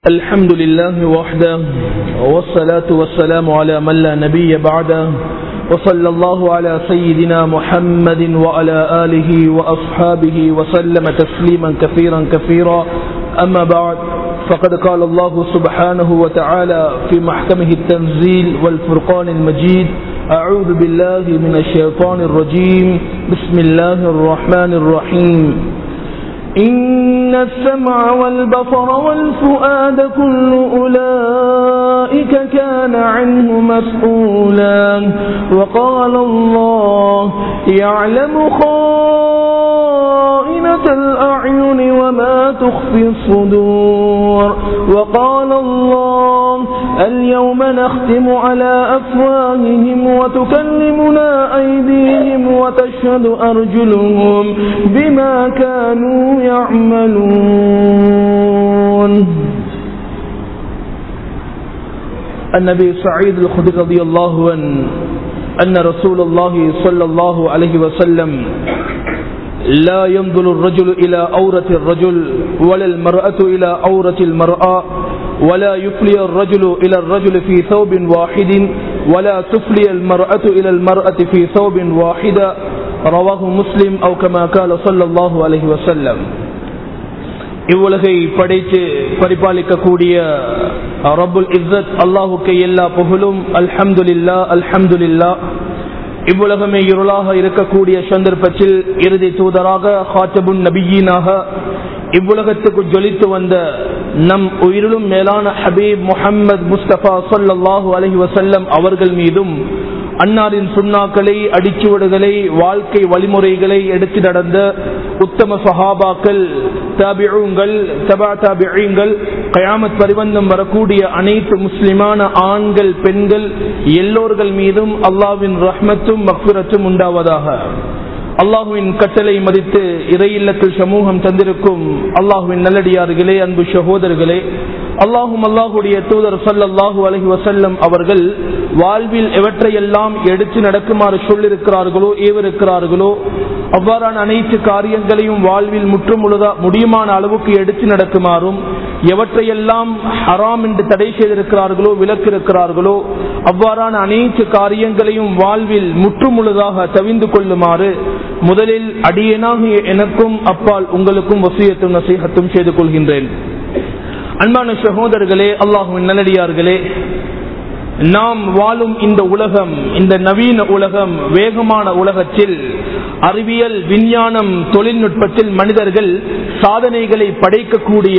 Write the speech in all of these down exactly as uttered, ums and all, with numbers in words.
الحمد لله وحده والصلاة والسلام على من لا نبي بعده وصلى الله على سيدنا محمد وعلى آله وأصحابه وسلم تسليما كثيرا كثيرا أما بعد فقد قال الله سبحانه وتعالى في محكمه التنزيل والفرقان المجيد أعوذ بالله من الشيطان الرجيم بسم الله الرحمن الرحيم إن السمع والبصر والفؤاد كل أولئك كان عنه مسؤولا وقال الله يعلم خائنة الأعين وما تخفي الصدور وقال الله اليوم نختم على أفواههم وتكلمنا أيديهم وتشهد أرجلهم بما كانوا يعملون. النبي سعيد الخدري رضي الله عنه أن رسول الله صلى الله عليه وسلم لا ينظر الرجل إلى عورة الرجل ولا المرأة إلى عورة المرأة ولا يفلي الرجل إلى الرجل في ثوب واحد ولا تفلي المرأة إلى المرأة في ثوب واحد رواه مسلم أو كما قال صلى الله عليه وسلم. இவ்வுலகை படைத்து பரிபாலிக்கக்கூடிய ரப்புல் இஸ்ஸத் அல்லாஹுக்கு எல்லா புகழும். அல்ஹம்துலில்லாஹ் அல்ஹம்துலில்லாஹ். இவ்வுலகமே இருளாக இருக்கக்கூடிய சந்தர்ப்பத்தில் இறுதி தூதராக ஹாத்தபுன் நபியீனாக இவ்வுலகத்துக்கு ஜொலித்து வந்த நம் உயிரிலும் மேலான ஹபீப் முஹம்மது முஸ்தபா ஸல்லல்லாஹு அலைஹி வஸல்லம் அவர்கள் மீதும் அன்னாரின் சுன்னாக்களை அடிச்சுவடுகளை வாழ்க்கை வழிமுறைகளை எடுத்து நடந்த உத்தம சஹாபாக்கள் தாபிஊன்கள் தபா தாபிஈன்கள் கயாமத் பரிவந்தம் வரக்கூடிய அனைத்து முஸ்லிமான ஆண்கள் பெண்கள் எல்லோர்கள் மீதும் அல்லாஹ்வின் ரஹ்மத்தும் மக்ஃபிரத்தும் உண்டாவதாக. அல்லாஹுவின் கட்டளை மதித்து இறை இல்லத்தில் சமூகம் தந்திருக்கும் அல்லாஹுவின் நல்லடியார்களே, அன்பு சகோதரர்களே, அல்லாஹும் அல்லாஹுடைய தூதர் ஸல்லல்லாஹு அலைஹி வஸல்லம் அவர்கள் வாழ்வில் எவற்றையெல்லாம் எடுத்து நடக்குமாறு சொல்லிருக்கிறார்களோ ஏவிருக்கிறார்களோ அவ்வாறான அனைத்து காரியங்களையும் வாழ்வில் முற்றுமுழுதா முடியுமான அளவுக்கு எடுத்து நடக்குமாறும் எவற்றையெல்லாம் ஹராம் என்று தடை செய்திருக்கிறார்களோ விலக்கிருக்கிறார்களோ அவ்வாறான அனைத்து காரியங்களையும் வாழ்வில் முற்றுமுழுதாக தவிந்து கொள்ளுமாறு முதலில் அடியேனாகிய எனக்கும் அப்பால் உங்களுக்கும் வசியத்தும் நசீஹத்தும் செய்து கொள்கின்றேன். அன்பான சகோதரர்களே, அல்லாஹ்வின் நல்லடியார்களே, நாம் வாழும் இந்த உலகம், இந்த நவீன உலகம், வேகமான உலகத்தில் அறிவியல் விஞ்ஞானம் தொழில்நுட்பத்தில் மனிதர்கள் சாதனைகளை படைக்கக்கூடிய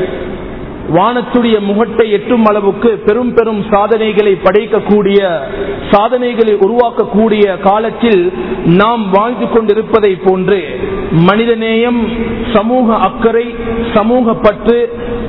வானத்துடைய முகட்டை எட்டும் அளவுக்கு பெரும் பெரும் சாதனைகளை படைக்கக்கூடிய சாதனைகளை உருவாக்கக்கூடிய காலத்தில் நாம் வாழ்ந்து கொண்டிருப்பதை போன்று மனிதநேயம், சமூக அக்கறை, சமூக பற்று,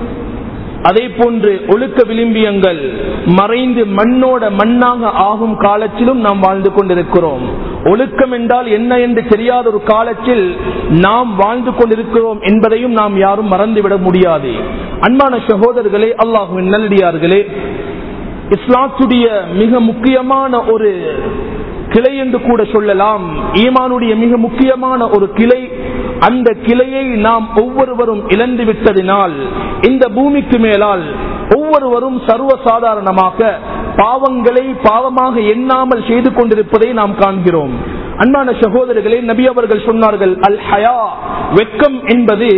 அதே போன்று ஒழுக்க விளிம்பியங்கள் மறைந்து மண்ணோட மண்ணாக ஆகும் காலத்திலும் நாம் வாழ்ந்து கொண்டிருக்கிறோம். ஒழுக்கம் என்றால் என்ன என்று தெரியாத ஒரு காலத்தில் நாம் வாழ்ந்து கொண்டிருக்கிறோம் என்பதையும் நாம் யாரும் மறந்துவிட முடியாது. அன்பான சகோதரர்களே, அல்லாஹ்வின் நல்லடியார்களே, இஸ்லாத்துடைய மிக முக்கியமான ஒரு கிளை என்று கூட சொல்லலாம், ஈமானுடைய மிக முக்கியமான ஒரு கிளை. அந்த கிளையை நாம் ஒவ்வொருவரும் இழந்து விட்டதினால் இந்த பூமிக்கு மேலால் ஒவ்வொருவரும் சர்வசாதாரணமாக பாவங்களை பாவமாக எண்ணாமல் செய்து கொண்டிருப்பதை நாம் காண்கிறோம். அன்பான சகோதரர்களே, நபி அவர்கள் சொன்னார்கள், அல் ஹயா, வெட்கம் என்பது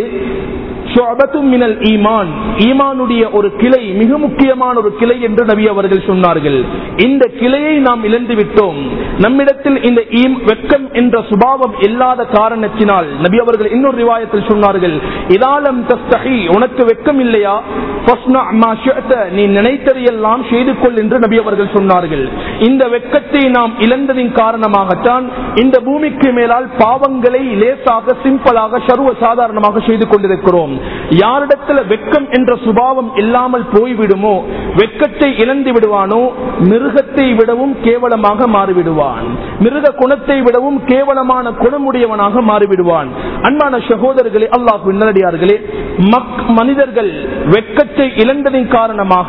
ஈமான், ஈமானுடைய ஒரு கிளை, மிக முக்கியமான ஒரு கிளை என்று நபி அவர்கள் சொன்னார்கள். இந்த கிளையை நாம் இழந்து விட்டோம். நம்மிடத்தில் இந்த வெட்கம் என்ற சுபாவம் இல்லாத காரணத்தினால் நபி அவர்கள் இன்னொரு ரிவாயத்தில் சொன்னார்கள், இதாலம் தஸ்தஹி, உனக்கு வெட்கம் இல்லையா, நீ நினைத்ததையெல்லாம் செய்து கொள் என்று நபி அவர்கள் சொன்னார்கள். இந்த வெட்கத்தை நாம் இழந்ததின் காரணமாகத்தான் இந்த பூமிக்கு மேலால் பாவங்களை லேசாக சிம்பிளாக சர்வ சாதாரணமாக செய்து கொண்டிருக்கிறோம். யாரிடத்தில் வெட்கம் என்ற சுபாவம் இல்லாமல் போய்விடுமோ, வெட்கத்தை இழந்து விடுவானோ, மிருகத்தை விடவும் கேவலமாக மாறிவிடுவான், மிருக குணத்தை விடவும் கேவலமான குணமுடையவனாக மாறிவிடுவான். அன்பான சகோதரர்களே, அல்லாஹ்வின் நல்லடியார்களே, மனிதர்கள் வெட்கத்தை இழந்ததின் காரணமாக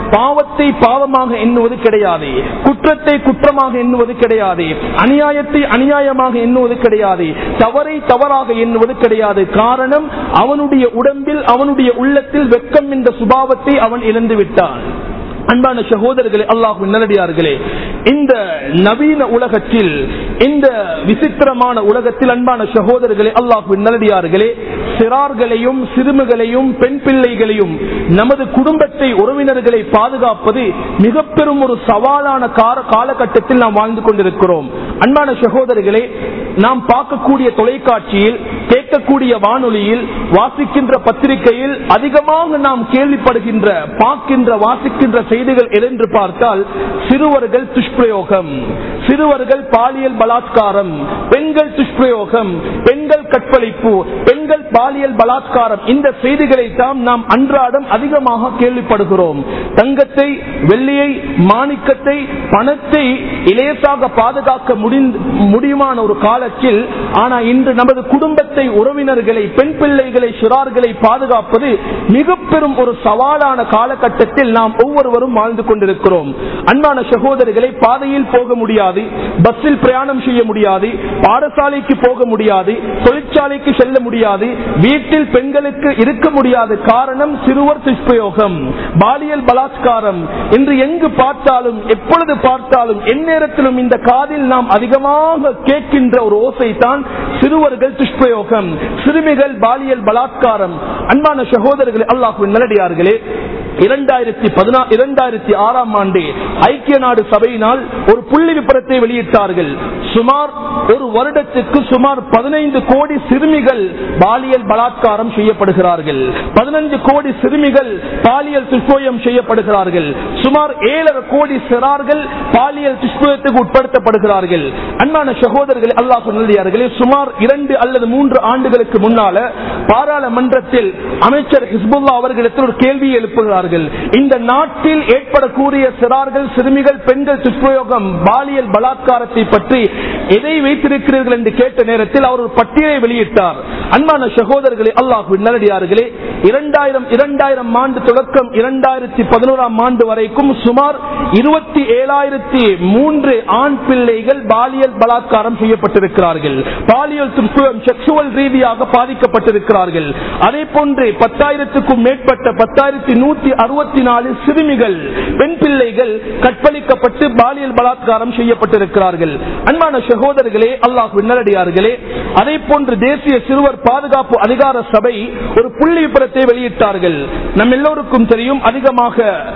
பாவத்தை பாவமாக எண்ணுவது கிடையாது, குற்றத்தை குற்றமாக எண்ணுவது கிடையாது, அநியாயத்தை அநியாயமாக எண்ணுவது கிடையாது, தவறை தவறாக எண்ணுவது கிடையாது. காரணம், அவனுடைய உடம்பில் அவனுடைய உள்ளத்தில் வெட்கம் என்ற சுபாவத்தை அவன் இழந்து விட்டான். அன்பான சகோதரர்களே, அல்லாஹ்வின் நல்லடியார்களே, இந்த நவீன உலகத்தில், இந்த விசித்திரமான உலகத்தில் அன்பான சகோதரர்களே, அல்லாஹ்வின் நல்லடியார்களே, சிறார்களையும் சிறுமிகளையும் பெண் பிள்ளைகளையும் நமது குடும்பத்தை உறவினர்களை பாதுகாப்பது மிக பெரும் ஒரு சவாலான காலகட்டத்தில் நாம் வாழ்ந்து கொண்டிருக்கிறோம். அன்பான சகோதரர்களே, நாம் பார்க்கக்கூடிய தொலைக்காட்சியில், கேட்கக்கூடிய வானொலியில், வாசிக்கின்ற பத்திரிகையில் அதிகமாக நாம் கேள்விப்படுகின்ற, பார்க்கின்ற, வாசிக்கின்ற செய்திகள் எதென்று பார்த்தால் சிறுவர்கள் துஷ்பிரயோகம், சிறுவர்கள் பாலியல் பலாத்காரம், பெண்கள் துஷ்பிரயோகம், பெண்கள் கற்பழிப்பு, பெண்கள் பாலியல் பலாத்காரம். இந்த செய்திகளை தான் நாம் அன்றாடம் அதிகமாக கேள்விப்படுகிறோம். தங்கத்தை, வெள்ளியை, மாணிக்கத்தை, பணத்தை இலேசாக பாதுகாக்க முடியுமான ஒரு காலத்தில், ஆனால் இன்று நமது குடும்பத்தை, உறவினர்களை, பெண் பிள்ளைகளை, சிறார்களை பாதுகாப்பது மிக பெரும் ஒரு சவாலான காலகட்டத்தில் நாம் ஒவ்வொருவரும் வாழ்ந்து கொண்டிருக்கிறோம். அன்பான சகோதரர்களை, பாதையில் போக முடியாது, பஸ்ஸில் பிரயாணம் செய்ய முடியாது, பாடசாலைக்கு போக முடியாது, தொழிற்சாலைக்கு செல்ல முடியாது, வீட்டில் பெண்களுக்கு இருக்க முடியாது. காரணம், சிறுவர் துஷ்பிரயோகம், பாலியல் பலாத்காரம். இன்று எங்கு பார்த்தாலும், எப்பொழுது பார்த்தாலும், எந்நேரத்திலும் இந்த காதில் நாம் அதிகமாக கேட்கின்ற ஒரு ஓசை தான் சிறுவர்கள் துஷ்பிரயோகம், சிறுமிகள் பாலியல் பலாத்காரம். அன்பான சகோதரர்களே, அல்லாஹ்வின் நல்லடியார்களே, இரண்டாயிரத்தி பதினாறு இரண்டாயிரத்தி ஆறாம் ஆண்டு ஐக்கிய நாடு சபையினால் ஒரு புள்ளி விபரத்தை வெளியிட்டார்கள். சுமார் ஒரு வருடத்துக்கு சுமார் பதினைந்து கோடி சிறுமிகள் பாலியல் பலாத்காரம் செய்யப்படுகிறார்கள், பதினைந்து கோடி சிறுமிகள் பாலியல் துஷ்பிரயோகம் செய்யப்படுகிறார்கள், சுமார் ஏழரை கோடி சிறார்கள் பாலியல் துஷ்பிரயோகத்துக்கு உட்படுத்தப்படுகிறார்கள். அன்பான சகோதரர்கள், அல்லாஹ் நல்லடியார்களே, சுமார் இரண்டு அல்லது மூன்று ஆண்டுகளுக்கு முன்னால பாராளுமன்றத்தில் அமைச்சர் ஹிஸ்புல்லா அவர்களிடத்தில் ஒரு கேள்வியை எழுப்புகிறார்கள். இந்த நாட்டில் ஏற்படக்கூடிய சிறார்கள், சிறுமிகள், பெண்கள் துஷ்பிரயோகம், பாலியல் பலாத்காரத்தை பற்றி எதை வைத்திருக்கிறீர்கள் என்று கேட்ட நேரத்தில் அவர் ஒரு பட்டியலை வெளியிட்டார். அன்பான சகோதரர்களே, அல்லாஹ்வின் நல்லடியார்களே, இரண்டாயிரம் இரண்டாயிரம் ஆண்டு தொடக்கம் இரண்டாயிரத்தி பதினோராம் ஆண்டு வரைக்கும் சுமார் இருபத்தி ஏழாயிரத்தி மூன்று ஆண் பிள்ளைகள் பாலியல் பலாத்காரம் செய்யப்பட்டிருக்கிறார்கள், பாலியல் துஷ்பிரயோகம், செக்சுவல் ரீதியாக பாதிக்கப்பட்டிருக்கிறார்கள். அதே போன்று பத்தாயிரத்துக்கும் மேற்பட்ட பத்தாயிரத்தி நூத்தி அறுபத்தி நாலு சிறுமிகள், பெண் பிள்ளைகள் கற்பழிக்கப்பட்டு பாலியல் பலாத்காரம் செய்யப்பட்டிருக்கிறார்கள். அன்பான சகோதரர்களே, அல்லாஹ்வின் நல்லடியார்களே, அதே போன்று தேசிய சிறுவர் பாதுகாப்பு அதிகார சபை ஒரு புள்ளி விபரத்தை வெளியிட்டார்கள். நம் எல்லோருக்கும் தெரியும், அதிகமாக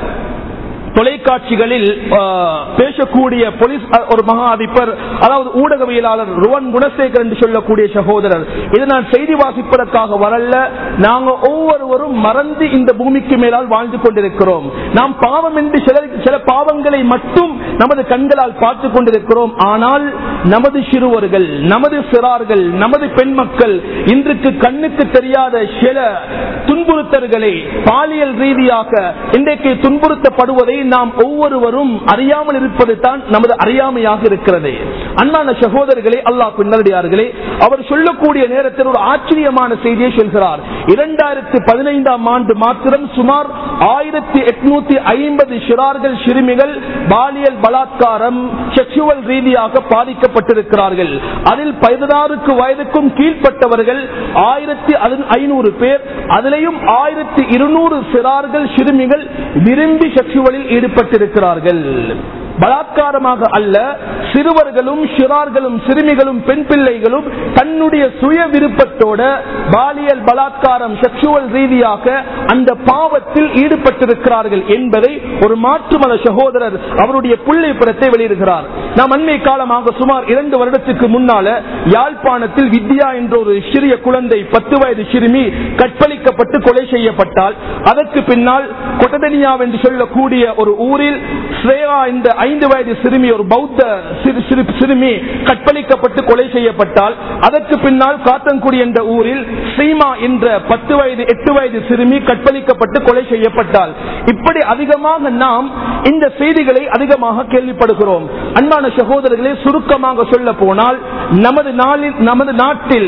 தொலைக்காட்சிகளில் பேசக்கூடிய போலீஸ் ஒரு மகா அதிபர், அதாவது ஊடகவியலாளர் ருவன் குணசேகர் என்று சொல்லக்கூடிய சகோதரர், இதை நான் செய்தி வாசிப்பதற்காக வரல. நாங்கள் ஒவ்வொருவரும் மறந்து இந்த பூமிக்கு மேலால் வாழ்ந்து கொண்டிருக்கிறோம். நாம் பாவம் என்று சில சில பாவங்களை மட்டும் நமது கண்களால் பார்த்து கொண்டிருக்கிறோம். ஆனால் நமது சிறுவர்கள், நமது சிறார்கள், நமது பெண் மக்கள் இன்றைக்கு கண்ணுக்கு தெரியாத சில துன்புறுத்தல்களை பாலியல் ரீதியாக இன்றைக்கு துன்புறுத்தப்படுவதை நாம் ஒவ்வொருவரும் அறியாமல் இருப்பது தான் நமது அறியாமையாக இருக்கிறது. அன்பான சகோதரர்களே, அல்லாஹ்வின் நல்லடியார்களே, அவர் சொல்லக்கூடிய நேரத்தில் ஒரு ஆச்சரியமான செய்தியை சொல்கிறார். இரண்டாயிரத்தி பதினைந்தாம் ஆண்டு மாத்திரம் சுமார் ஆயிரத்தி எட்நூத்தி ஐம்பது சிறார்கள், சிறுமிகள் பாலியல் பலாத்காரம், செக்சுவல் ரீதியாக பாதிக்கப்பட்டிருக்கிறார்கள். அதில் பதினாறுக்கு வயதுக்கும் கீழ்பட்டவர்கள் ஆயிரத்தி ஐநூறு பேர், அதிலேயும் ஆயிரத்தி இருநூறு சிறார்கள், சிறுமிகள் விரும்பி செக்சுவலில் ஈடுபட்டிருக்கிறார்கள். பலாத்காரமாக அல்ல, சிறுவர்களும் சிறார்களும் சிறுமிகளும் பெண் பிள்ளைகளும் தன்னுடைய சுய விருப்பத்தோட பாலியல் பலாத்காரம், செக்சுவல் ரீதியாக அந்த பாவத்தில் ஈடுபட்டிருக்கிறார்கள் என்பதை ஒரு மாற்று மத சகோதரர் அவருடைய புள்ளிப்படத்தை வெளியிடுகிறார். நாம் அண்மை காலமாக சுமார் இரண்டு வருடத்துக்கு முன்னால யாழ்ப்பாணத்தில் வித்யா என்ற ஒரு சிறிய குழந்தை, பத்து வயது சிறுமி கற்பழிக்கப்பட்டு கொலை செய்யப்பட்டால், அதற்கு பின்னால் கொட்டதனியா என்று சொல்லக்கூடிய ஒரு ஊரில் ஸ்ரேயா என்ற ஐந்து வயது சிறுமி, ஒரு பௌத்த சிறுமி கற்பழிக்கப்பட்டு கொலை செய்யப்பட்டால், அதற்கு பின்னால் காத்தன்குடி என்ற ஊரில் சீமா என்ற பத்து வயது எட்டு வயது சிறுமி கற்பழிக்கப்பட்டு கொலை செய்யப்பட்டால், இப்படி அதிகமாக நாம் இந்த செய்திகளை அதிகமாக கேள்விப்படுகிறோம். அன்பான சகோதரர்களே, சுருக்கமாக சொல்ல போனால் நமது நாளில் நமது நாட்டில்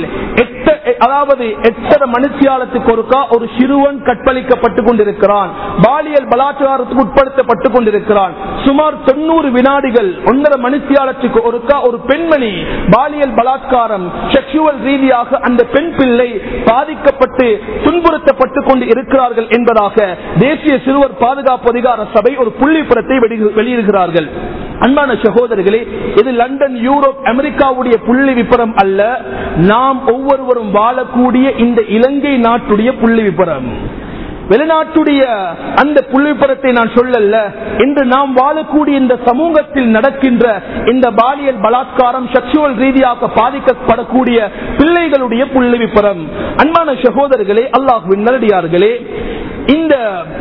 அதாவது எட்டரை மணித்தியாலத்துக்கு ஒருக்கா ஒரு சிறுவன் கற்பழிக்கப்பட்டுக் கொண்டிருக்கிறான், பாலியல் பலாத்காரத்துக்கு உட்படுத்தப்பட்டுக் கொண்டிருக்கிறான். சுமார் தொண்ணூறு வினாடிகள் ஒன்றரை மணித்தியாலத்துக்கு ஒருக்கா ஒரு பெண்மணி பாலியல் பலாத்காரம் செக்ஷுவல் ரீதியாக அந்த பெண் பிள்ளை பாதிக்கப்பட்டு துன்புறுத்தப்பட்டுக் கொண்டு இருக்கிறார்கள் என்பதாக தேசிய சிறுவர் பாதுகாப்பு அதிகார சபை ஒரு புள்ளிப்புறத்தை வெளியிடுகிறார்கள். அன்பான சகோதரர்களே, இது லண்டன், யூரோப், அமெரிக்காவுடைய புள்ளி விபரம் அல்ல, நாம் ஒவ்வொருவரும் வாழக்கூடிய இந்த இலங்கை நாட்டுடைய புள்ளி விபரம். வெளிநாட்டுடைய அந்த புள்ளிப்புறத்தை நான் சொல்லல. இன்று நாம் வாழக்கூடிய இந்த சமூகத்தில் நடக்கின்ற இந்த பாலியல் பலாத்காரம், செக்ஷுவல் ரீதியாக பாதிக்கப்படக்கூடிய பிள்ளைகளுடைய புள்ளி விபரம். அன்பான சகோதரர்களே, அல்லாஹ்வின் நல்லடியார்களே, இந்த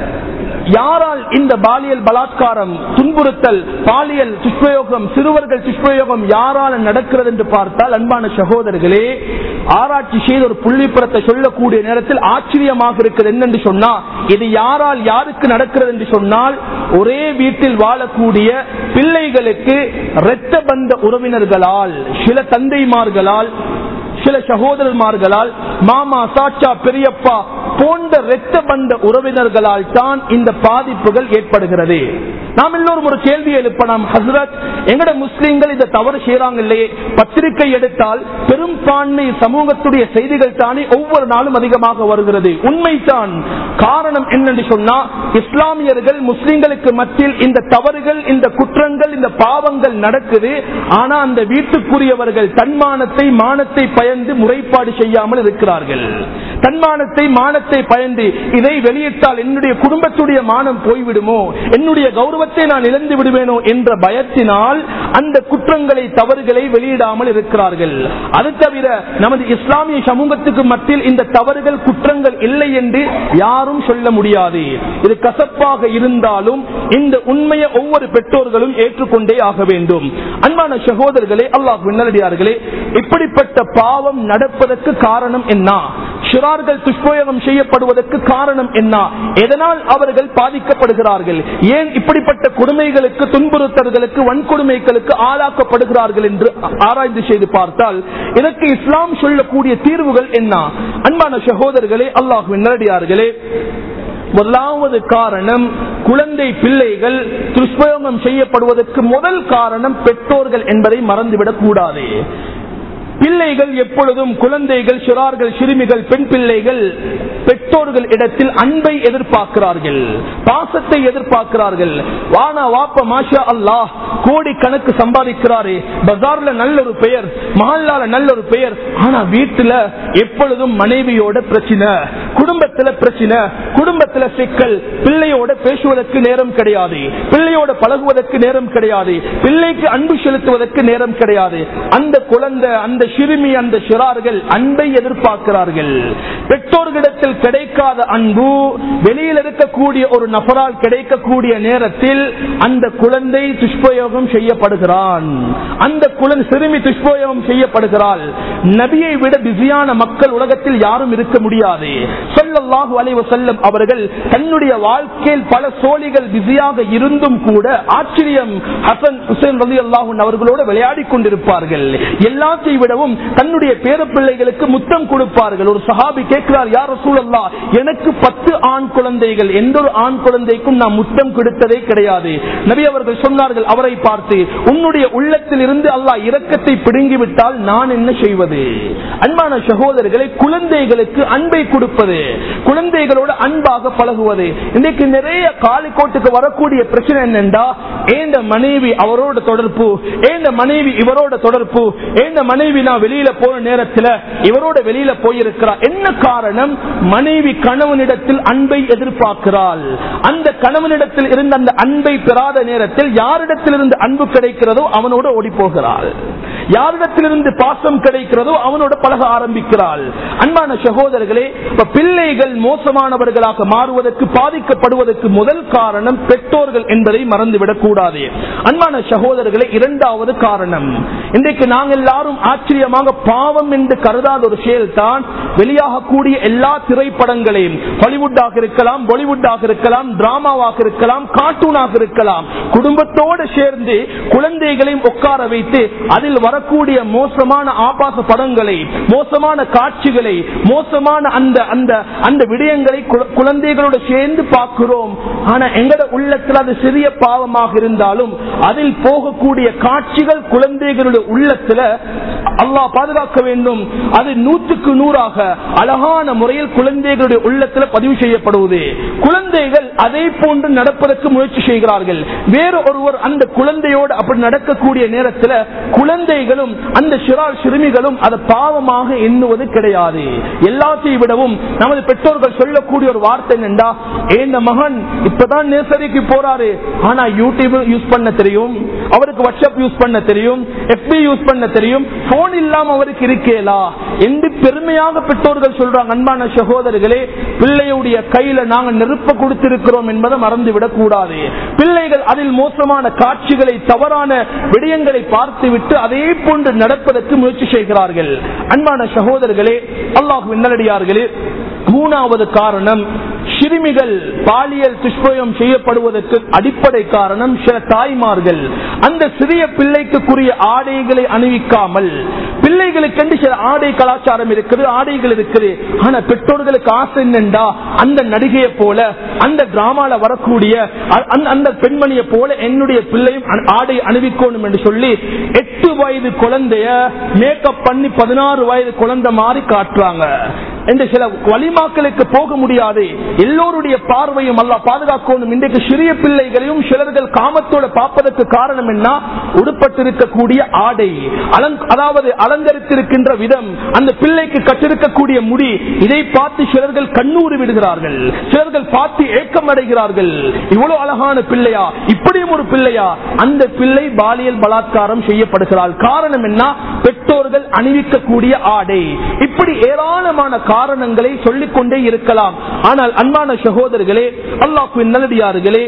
யாரால் இந்த பாலியல் பலாத்காரம், துன்புறுத்தல், பாலியல் துஷ்பிரயோகம், சிறுவர்கள் துஷ்பிரயோகம் யாரால் நடக்கிறது என்று பார்த்தால், அன்பான சகோதரர்களே, ஆராய்ச்சி செய்த ஒரு புள்ளிப்புறத்தை சொல்லக்கூடிய நேரத்தில் ஆச்சரியமாக இருக்கிறது. என்னென்று சொன்னா, இது யாரால் யாருக்கு நடக்கிறது என்று சொன்னால், ஒரே வீட்டில் வாழக்கூடிய பிள்ளைகளுக்கு இரத்த பந்த உறவினர்களால், சில தந்தைமார்களால், சில சகோதரர்மார்களால், மாமா, சாச்சா, பெரியப்பா போன்ற இரத்த பந்த உறவினர்களால் தான் இந்த பாதிப்புகள் ஏற்படுகிறது. நாம் எல்லோரும் ஒரு கேள்வி எழுப்பலாம், ஹஸ்ரத், எங்கட முஸ்லிம்கள் இந்த தவறு செய்யறாங்க இல்லையே, பத்திரிகை எடுத்தால் பெரும்பான்மை சமூகத்துடைய செய்திகள் தானே ஒவ்வொரு நாளும் அதிகமாக வருகிறது. உண்மைதான். காரணம் என்னென்று சொன்னா, இஸ்லாமியர்கள் முஸ்லிம்களுக்கு மத்தியில் இந்த தவறுகள், இந்த குற்றங்கள், இந்த பாவங்கள் நடக்குது. ஆனா அந்த வீட்டுக்குரியவர்கள் தன்மானத்தை, மானத்தை பயந்து முறைப்பாடு செய்யாமல் இருக்கிறார்கள். தன்மானத்தை, மானத்தை பயந்து இதை வெளியிட்டால் என்னுடைய குடும்பத்துடைய மானம் போய்விடுமோ, என்னுடைய கௌரவத்தை நான் இழந்து விடுவேனோ என்ற பயத்தினால் அந்த குற்றங்களை, தவறுகளை வெளியிடாமல் இருக்கிறார்கள். அது தவிர நமது இஸ்லாமிய சமூகத்துக்கு மத்தியில் இந்த தவறுகள், குற்றங்கள் இல்லை என்று யாரும் சொல்ல முடியாது. இது கசப்பாக இருந்தாலும் இந்த உண்மையை ஒவ்வொரு பெற்றோர்களும் ஏற்றுக்கொண்டே ஆக வேண்டும். அன்பான சகோதரர்களே, அல்லாஹ்வின் நல்லடியார்களே, இப்படிப்பட்ட பாவம் நடப்பதற்கு காரணம் என்ன? சிறார்கள் துஷ்பிரயோகம் செய்யப்படுவதற்கு காரணம் என்ன? எதனால் அவர்கள் பாதிக்கப்படுகிறார்கள்? ஏன் இப்படிப்பட்ட கொடுமைகளுக்கு, துன்புறுத்தல்களுக்கு, வன்கொடுமைகளுக்கு ஆளாக்கப்படுகிறார்கள் என்று ஆராய்ந்து செய்து பார்த்தால் இதற்கு இஸ்லாம் சொல்லக்கூடிய தீர்வுகள் என்ன? அன்பான சகோதரர்களே, அல்லாஹ்வின் நல்லடியார்களே, முதலாவது காரணம், குழந்தை பிள்ளைகள் துஷ்பிரயோகம் செய்யப்படுவதற்கு முதல் காரணம் பெற்றோர்கள் என்பதை மறந்துவிடக் கூடாது. பிள்ளைகள் எப்பொழுதும், குழந்தைகள், சிறார்கள், சிறுமிகள், பெண் பிள்ளைகள் பெற்றோர்கள் இடத்தில் அன்பை எதிர்பார்க்கிறார்கள், பாசத்தை எதிர்பார்க்கிறார்கள். வானா வாப்ப மாஷா அல்லாஹ் கோடி கணக்கு சம்பாதிக்கிறாரே, பஜார்ல நல்ல ஒரு பெயர், மஹல்லால நல்ல ஒரு பெயர், ஆனா வீட்டுல எப்பொழுதும் மனைவியோட பிரச்சனை, குடும்பத்துல பிரச்சனை, குடும்பத்துல சிக்கல், பிள்ளையோட பேசுவதற்கு நேரம் கிடையாது, பிள்ளையோட பழகுவதற்கு நேரம் கிடையாது, பிள்ளைக்கு அன்பு செலுத்துவதற்கு நேரம் கிடையாது. அந்த குழந்தை, அந்த சிறுமி, அந்த சிறார்கள் அன்பை எதிர்பார்க்கிறார்கள். பெற்றோர்களிடத்தில் கிடைக்காத அன்பு வெளியில் இருக்கக்கூடிய ஒரு நபரால் கிடைக்கக்கூடிய நேரத்தில் அந்த குழந்தை துஷ்பிரயோகம் செய்யப்படுகிறான், அந்த குழந்தை சிறுமி துஷ்பிரயோகம் செய்யப்படுகிறாள். நபியை விட பிஸியான மக்கள் உலகத்தில் யாரும் இருக்க முடியாது. ஸல்லல்லாஹு அலைஹி வஸல்லம் அவர்கள் தன்னுடைய வாழ்க்கையில் பல சோழிகள் பிஸியாக இருந்தும் கூட ஆச்சரியம், ஹசன் ஹுசைன் ரலியல்லாஹு அன்ஹு அவர்களோடு விளையாடி கொண்டிருப்பார்கள். எல்லாத்தையும் விடவும் தன்னுடைய பேர பிள்ளைகளுக்கு முத்தம் கொடுப்பார்கள். ஒரு சஹாபி கேட்கிறார், யா ரசூலல்லாஹ், எனக்கு பத்து ஆண் குழந்தைகள், எந்த ஒரு ஆண் குழந்தைக்கும் நான் முத்தம் கொடுத்ததே கிடையாது. நபி அவர்கள் சொன்னார்கள் அவரை பார்த்து, உன்னுடைய உள்ளத்தில் இருந்து அல்லாஹ் இரக்கத்தை பிடுங்கிவிட்டால் நான் என்ன செய்வது? அன்பான சகோதரர்களை, குழந்தைகளுக்கு அன்பை கொடுப்பது, குழந்தைகளோடு அன்பாக பழகுவது. இன்றைக்கு நிறைய காலிக்கோட்டுக்கு வரக்கூடிய பிரச்சனை என்னென்றா, ஏந்த மனைவி அவரோட தொடர்பு, ஏந்த மனைவி இவரோட தொடர்பு, ஏந்த மனைவி நான் வெளியில போன நேரத்தில் இவரோட வெளியில போயிருக்கிறார். என்ன காரணம்? மனைவி கணவனிடத்தில் அன்பை எதிர்பார்க்கிறாள். அந்த கணவனிடத்தில் இருந்த அந்த அன்பை பெறாத நேரத்தில் யாரிடத்தில் இருந்து அன்பு கிடைக்கிறதோ அவனோடு ஓடி போகிறாள். யாரிடத்திலிருந்து பாசம் கிடைக்கிறதோ அவனோட பழக ஆரம்பிக்கிறாள். அன்பான சகோதரர்களே, பிள்ளைகள் மோசமானவர்களாக மாறுவதற்கு, பாதிக்கப்படுவதற்கு முதல் காரணம் பெற்றோர்கள் என்பதை மறந்துவிடக் கூடாது. அன்பான சகோதரர்களே, இரண்டாவது காரணம், இன்றைக்கு நாங்கள் எல்லாரும் ஆச்சரியமாக பாவம் என்று கருதாத ஒரு செயல் தான் வெளியாகக்கூடிய எல்லா திரைப்படங்களையும், ஹாலிவுட்டாக இருக்கலாம், பாலிவுட்டாக இருக்கலாம், டிராமாவாக இருக்கலாம், கார்ட்டூனாக இருக்கலாம், குடும்பத்தோடு சேர்ந்து குழந்தைகளையும் உட்கார வைத்து அதில் வரக்கூடிய மோசமான ஆபாச படங்களை, மோசமான காட்சிகளை, மோசமான அந்த அந்த அந்த விடயங்களை குழந்தைகளோடு சேர்ந்து பார்க்கிறோம். ஆனா எங்கட உள்ளத்தில் அது சிறிய பாவமாக இருந்தாலும் அதில் போகக்கூடிய காட்சிகள் குழந்தைகளுடைய உள்ளத்துல அல்லாஹ் பாதுகாக்க வேண்டும், அது நூற்றுக்கு நூறாக அழகான முறையில் குழந்தைகளுடைய உள்ளத்தில் பதிவு செய்யப்படுவது. குழந்தைகள் அதே போன்று நடப்பதற்கு முயற்சி செய்கிறார்கள். வேறு ஒருவர் அந்த குழந்தையோடு அப்படி நடக்கக்கூடிய நேரத்தில் குழந்தைகளும் அந்த சிறார் சிறுமிகளும் அதை பாவமாக எண்ணுவது கிடையாது. எல்லாத்தையும் விடவும் நமது பெற்றோர்கள் சொல்லக்கூடிய ஒரு வார்த்தை என்னண்டா, இந்த மகன் இப்பதான் நேசரிக்கு போறாரு, ஆனா யூடியூப் யூஸ் பண்ண தெரியும், அவருக்கு வாட்ஸ்அப் யூஸ் பண்ண தெரியும், எஃபி யூஸ் பண்ண தெரியும், போன் இல்லாம அவருக்கு இருக்கேலா என்று பெருமையாக பெற்றோர்கள் சொல்றாங்க. அன்பான சகோதரர்களே, பிள்ளையுடைய கையில நாங்க நெருப்ப கொடுத்திருக்கிறோம் என்பதை மறந்துவிடக் கூடாது. பிள்ளைகள் அதில் மோசமான காட்சிகளை, தவறான விடயங்களை பார்த்துவிட்டு அதே போன்று நடப்பதற்கு முயற்சி செய்கிறார்கள். அன்பான சகோதரர்களே, அல்லாஹ்வின் நல்லடியார்களே, மூணாவது காரணம், சிறுமிகள் பாலியல் துஷ்பிரயோகம் செய்யப்படுவதற்கு அடிப்படை காரணம் சில தாய்மார்கள் அந்த சிறிய பிள்ளைக்குரிய ஆடைகளை அணிவிக்காமல், பிள்ளைகளுக்கு சில ஆடை கலாச்சாரம் இருக்குது, ஆடைகள் இருக்குது, ஆனா பெற்றோர்களுக்கு ஆசை என்னண்டா அந்த நடிகையை போல, அந்த டிராமால வரக்கூடிய அந்த பெண்மணியை போல என்னுடைய பிள்ளையும் ஆடை அணிவிக்கணும் என்று சொல்லி எட்டு வயது குழந்தைய மேக்கப் பண்ணி பதினாறு வயது குழந்தை மாதிரி காட்டுறாங்க. இந்த சில வலிமாக்களுக்கு போக முடியாது. எல்லோருடைய பார்வையும் அல்லாஹ் பாதுகாக்கணும். இன்றைக்கு சிறிய பிள்ளைகளையும் சிலர்கள் காமத்தோட பார்ப்பதற்கு காரணம் என்ன, உடுப்பட்டிருக்கக்கூடிய ஆடை, அதாவது அலங்கரித்திருக்கின்ற விதம், அந்த பிள்ளைக்கு கற்றிருக்கக்கூடிய முடி, இதை பார்த்து சிலர்கள் கண்ணூறு விடுகிறார்கள், சிலர்கள் பார்த்து ஏக்கம் அடைகிறார்கள். இவ்வளவு அழகான பிள்ளையா, இப்படியும் ஒரு பிள்ளையா, அந்த பிள்ளை பாலியல் பலாத்காரம் செய்யப்படுகிறாள். காரணம் என்ன, பெற்றோர்கள் அணிவிக்கக்கூடிய ஆடை. இப்படி ஏராளமான காரணங்களை சொல்லிக் கொண்டே இருக்கலாம். ஆனால் அன்பான சகோதரர்களே, அல்லாஹ்வின் நல்லடியார்களே,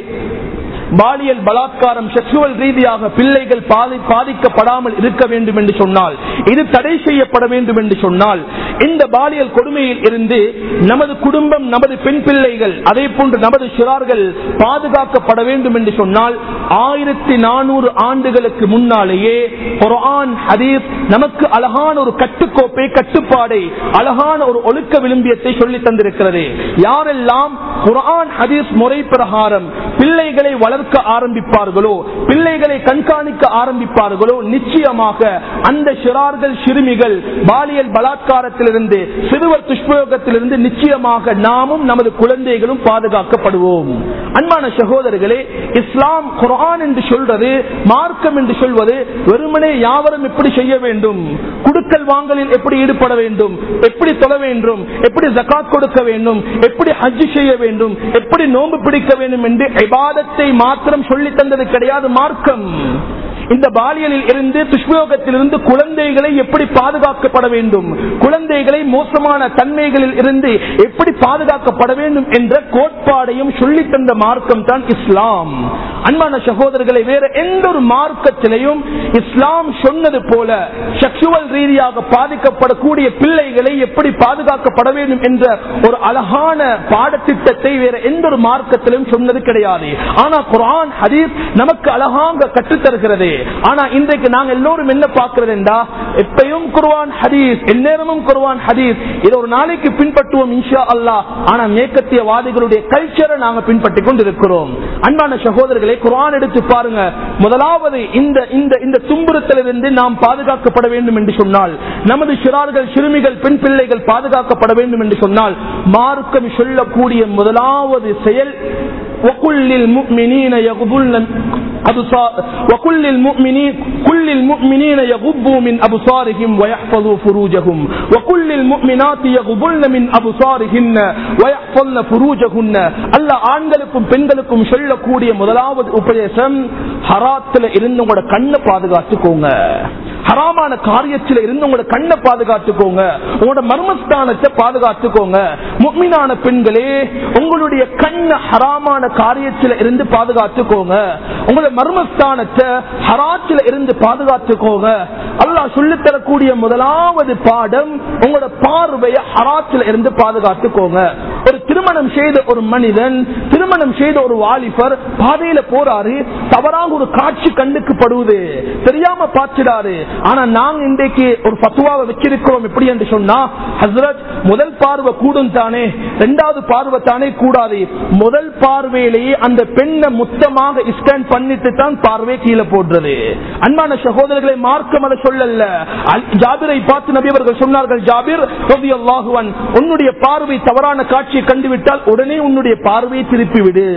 பாலியல் பலாத்காரம், செக்சுவல் ரீதியாக பிள்ளைகள் பாதிக்கப்படாமல் இருக்க வேண்டும் என்று சொன்னால், இது தடை செய்யப்பட வேண்டும் என்று சொன்னால், இந்த பாலியல் கொடுமையில் இருந்து நமது குடும்பம், நமது பெண் பிள்ளைகள், அதே போன்று நமது சிறார்கள் பாதுகாக்கப்பட வேண்டும் என்று சொன்னால், ஆயிரத்தி நானூறு ஆண்டுகளுக்கு முன்னாலேயே குர்ஆன் ஹதீஸ் நமக்கு அழகான ஒரு கட்டுக்கோப்பை, கட்டுப்பாடை, அழகான ஒரு ஒழுக்க விளிம்பியத்தை சொல்லி தந்திருக்கிறது. யாரெல்லாம் குர்ஆன் ஹதீஸ் முறை பிரகாரம் பிள்ளைகளை வளர்க்க ஆரம்பிப்பார்களோ, பிள்ளைகளை கண்காணிக்க ஆரம்பிப்பார்களோ, நிச்சயமாக அந்த சிறார்கள், சிறுமிகள் பாலியல் பலாத்காரத்திலிருந்து, சிறுவர் துஷ்பிரயோகத்திலிருந்து நிச்சயமாக நாமும் நமது குழந்தைகளும் பாதுகாக்கப்படுவோம். அன்பான சகோதரர்களே, இஸ்லாம் குர்ஆன் என்று சொல்றது, மார்க்கம் என்று சொல்வது வெறுமனே யாவரும் எப்படி செய்ய வேண்டும், குடுக்கல் வாங்கலில் எப்படி ஈடுபட வேண்டும், எப்படி தொழ வேண்டும், எப்படி ஜகாத் கொடுக்க வேண்டும், எப்படி ஹஜ் செய்ய வேண்டும், எப்படி நோன்பு பிடிக்க வேண்டும் என்று இபாதத்தை மாத்திரம் சொல்லி தந்தது கிடையாது மார்க்கம். இந்த பாலியலில் இருந்து, துஷ்பிரயோகத்திலிருந்து குழந்தைகளை எப்படி பாதுகாக்கப்பட வேண்டும், குழந்தைகளை மோசமான தன்மைகளில் இருந்து எப்படி பாதுகாக்கப்பட வேண்டும் என்ற கோட்பாடையும் சொல்லி தந்த மார்க்கம் தான் இஸ்லாம். அன்பான சகோதரர்களை, வேற எந்த ஒரு மார்க்கத்திலையும் இஸ்லாம் சொன்னது போல செக்சுவல் ரீதியாக பாதிக்கப்படக்கூடிய பிள்ளைகளை எப்படி பாதுகாக்கப்பட வேண்டும் என்ற ஒரு அழகான பாடத்திட்டத்தை வேற எந்த ஒரு மார்க்கத்திலும் சொன்னது கிடையாது. ஆனா குர்ஆன் ஹதீஸ் நமக்கு அழகாக கற்றுத்தருகிறது. ஆனா இன்றைக்கு நாங்க எல்லோரும் என்ன பார்க்கிறதா, எப்பயும் குர்ஆன் ஹதீஸ், எந்நேரமும் குர்ஆன் ஹதீஸ், இது ஒரு நாளைக்கு பின்பற்றுவோம் இன்ஷா அல்லாஹ். ஆனா மேற்கத்தியவாதிகளுடைய கல்ச்சரை நாங்க பின்பற்றி கொண்டிருக்கிறோம். அன்பான சகோதரர்களை, குர்ஆன் எடுத்து பாருங்க. முதலாவது இந்த இந்த துன்புறுத்தலிருந்து நாம் பாதுகாக்கப்பட வேண்டும் என்று சொன்னால், நமது சிறார்கள், சிறுமிகள், பெண் பிள்ளைகள் பாதுகாக்கப்பட வேண்டும் என்று சொன்னால், மார்க்கம் சொல்லக்கூடிய முதலாவது செயல் وَقُلْ لِلْمُؤْمِنِينَ يَغْضُضْنَ وَقُلْ لِلْمُؤْمِنِينَ كُلِّ الْمُؤْمِنِينَ يَغُضُّوا مِنْ أَبْصَارِهِمْ وَيَحْفَظُوا فُرُوجَهُمْ وَقُلْ لِلْمُؤْمِنَاتِ يَغْضُضْنَ مِنْ أَبْصَارِهِنَّ وَيَحْفَظْنَ فُرُوجَهُنَّ. அல்லாஹ் ஆண்களுக்கும் பெண்களுக்கும் சொல்லக்கூடிய முதலாவது உபதேசம், ஹராத்துல இருந்து உங்களோட கண்ணை பாதுகாத்துக்கோங்க. ஹராமான காரியத்தில் இருந்து உங்களோட கண்ணை பாதுகாத்துக்கோங்க, உங்களோட மர்மஸ்தானத்தை பாதுகாத்துக்கோங்க. முஃமினான பெண்களே, உங்களுடைய கண்ணை ஹராமான காரியத்தில் இருந்து பாதுகாத்துக்கோங்க, உங்களோட மர்மஸ்தானத்தை ஹராத்தில் இருந்து பாதுகாத்துக்கோங்க. அல்லாஹ் சொல்லித் தரக்கூடிய முதலாவது பாடம், உங்களோட பார்வையை ஹராத்தில் இருந்து பாதுகாத்துக்கோங்க. ஒரு திருமணம் செய்த ஒரு மனிதன், திருமணம் செய்த ஒரு வாலிபர் பாதையில போறாரு, தவறாக ஒரு காட்சி கண்ணுக்கு படுவது தெரியாம பார்த்துடாரு. ஆனா நாங்க இன்றைக்கு ஒரு பத்துவாவை வச்சிருக்கிறோம். எப்படி என்று சொன்னா, ஹஸ்ரத் முதல் பார்வை கூடும் தானே, இரண்டாவது பார்வை தானே கூடாது. முதல் பார்வையிலேயே அந்த பெண்ணை மொத்தமாக ஸ்கேன் பண்ணிட்டு தான் பார்வை கீழே போடுறது. அன்பான சகோதரர்களை, மார்க்கம் அதை சொல்லல. ஜாபிரை பார்த்து நபி அவர்கள் சொன்னார்கள், ஜாபிர் ரலியல்லாஹு அன்ஹு, உன்னுடைய பார்வை தவறான காட்சியை கண்டுவிட்டால் உடனே உன்னுடைய பார்வையை திருப்பிவிடு.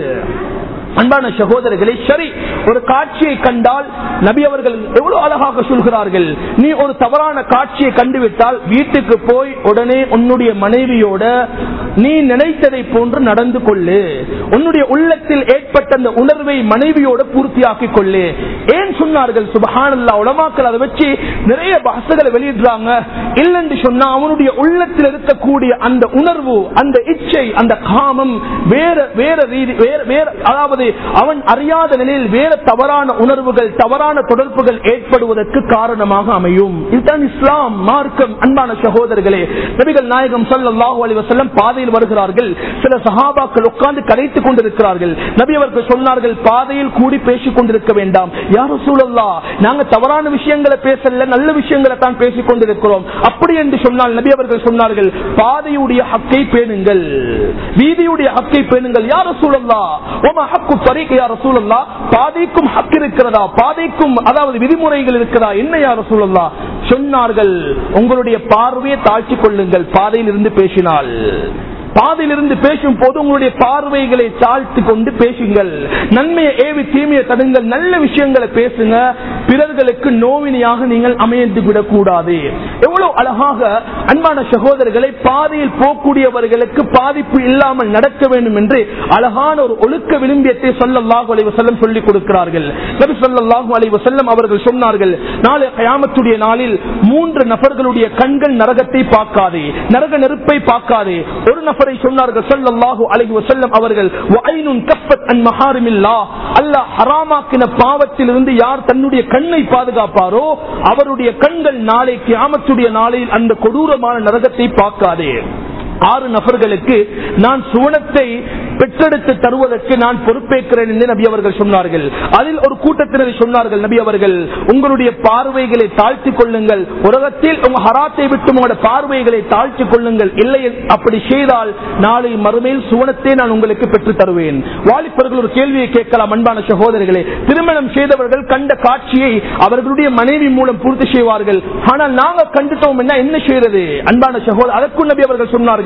அன்பான சகோதரர்களே, சரி, ஒரு காட்சியை கண்டால் நபி அவர்கள் எவ்வளவு அழகாக சொல்கிறார்கள், நீ ஒரு தவறான காட்சியை கண்டுவிட்டால் வீட்டுக்கு போய் உடனே உன்னுடைய மனைவியோட நீ நினைத்ததை போன்று நடந்து கொள்ளு, உன்னுடைய உள்ளத்தில் ஏற்பட்ட அந்த உணர்வை மனைவியோட பூர்த்தியாக்கிக் கொள்ளு. ஏன் சொன்னார்கள்? சுப்ஹானல்லாஹ், உலமாக்கள் அதை வச்சு நிறைய பஹ்ஸுகளை வெளியிடுறாங்க. இல்லைன்னு சொன்னா அவனுடைய உள்ளத்தில் இருக்கக்கூடிய அந்த உணர்வு, அந்த இச்சை, அந்த காமம் வேற வேற ரீதி வேற வேற அதாவது அவன் அறியாத நிலையில் வேற தவறான உணர்வுகள், தவறான தொடர்புகள் ஏற்படுவதற்கு காரணமாக அமையும். இதுதான் இஸ்லாம் மார்க்கம். அன்பான சகோதரர்களே, நபிகள் நாயகம் ஸல்லல்லாஹு அலைஹி வஸல்லம் பாதையில் வருகிறார்கள். சில சஹாபாக்கள் உட்கார்ந்து கரைத்துக் கொண்டிருக்கிறார்கள். நபி அவர்கள் சொன்னார்கள், பாதையில் கூடி பேசிக் கொண்டிருக்க வேண்டாம். யா ரசூலல்லாஹ், நாங்க தவறான விஷயங்களை பேசல, நல்ல விஷயங்களை தான் பேசிக் கொண்டிருக்கிறோம். அப்படி என்று சொன்னால் நபி அவர்கள் சொன்னார்கள், பாதையுடைய ஹக்கை பேணுங்கள், வீதியுடைய ஹக்கை பேணுங்கள். யா ரசூலல்லாஹ், வமா ஹக்கு தரீக் யா ரசூலல்லாஹ், பாதைக்கும் ஹக் இருக்கிறதா, பாதைக்கும் அதாவது விதிமுறைகள் இருக்கிறதா, என்ன யா ரசூலல்லாஹ்? சொன்னார்கள், உங்களுடைய பார்வையை தாழ்த்திக் கொள்ளுங்கள். பாதையில் இருந்து பேசினால், பாதையிலிருந்து பேசும் போது உங்களுடைய பார்வைகளை தாழ்த்தி கொண்டு பேசுங்கள். நன்மையை ஏவி தீமையை தடுங்கள். நல்ல விஷயங்களை பேசுங்க. பிறர்களுக்கு நோவினியாக நீங்கள் அமைந்து விடக்கூடாது. எவ்வளவு அழகாக அன்பான சகோதரர்களை, பாதையில் போகக்கூடியவர்களுக்கு பாதிப்பு இல்லாமல் நடக்க வேண்டும் என்று அழகான ஒரு ஒழுக்க விரும்பியத்தை ஸல்லல்லாஹு அலைஹி வஸல்லம் சொல்லிக் கொடுக்கிறார்கள். நபி ஸல்லல்லாஹு அலைஹி வஸல்லம் அவர்கள் சொன்னார்கள், நாளை கியாமத்துடைய நாளில் மூன்று நபர்களுடைய கண்கள் நரகத்தை பார்க்காது, நரக நெருப்பை பார்க்காது. ஒரு நபரை சொன்னார்கள் ஸல்லல்லாஹு அலைஹி வஸல்லம் அவர்கள், வஐனுன் கஃபத் அன் மஹாரிமில்லாஹ், அல்லாஹ் ஹராமாக்கின பாவத்திலிருந்து யார் தன்னுடைய கண்ணை பாதுகாப்பாரோ அவருடைய கண்கள் நாளை கியாமத்துடைய நாளில் அந்த கொடூரமான நரகத்தை பார்க்காதே. ஆறு நபர்களுக்கு நான் சுவனத்தை பெற்றெடுத்து தருவதற்கு நான் பொறுப்பேற்கிறேன் என்று நபி அவர்கள் சொன்னார்கள். அதில் ஒரு கூட்டத்தினரை சொன்னார்கள், நபி அவர்கள், உங்களுடைய பார்வைகளை தாழ்த்திக் கொள்ளுங்கள், உலகத்தில் உங்க ஹராத்தை விட்டு உங்களோட பார்வைகளை தாழ்த்திக் கொள்ளுங்கள், இல்லை அப்படி செய்தால் நாளை மறுமையில் சுவனத்தை நான் உங்களுக்கு பெற்று தருவேன். வாலிபர்கள் ஒரு கேள்வியை கேட்கலாம். அன்பான சகோதரர்களே, திருமணம் செய்தவர்கள் கண்ட காட்சியை அவர்களுடைய மனைவி மூலம் பூர்த்தி செய்வார்கள். ஆனால் நாங்க கண்டுட்டோம் என்ன செய்யறது? அன்பான சகோதரர், அதற்கு நபி அவர்கள் சொன்னார்கள்,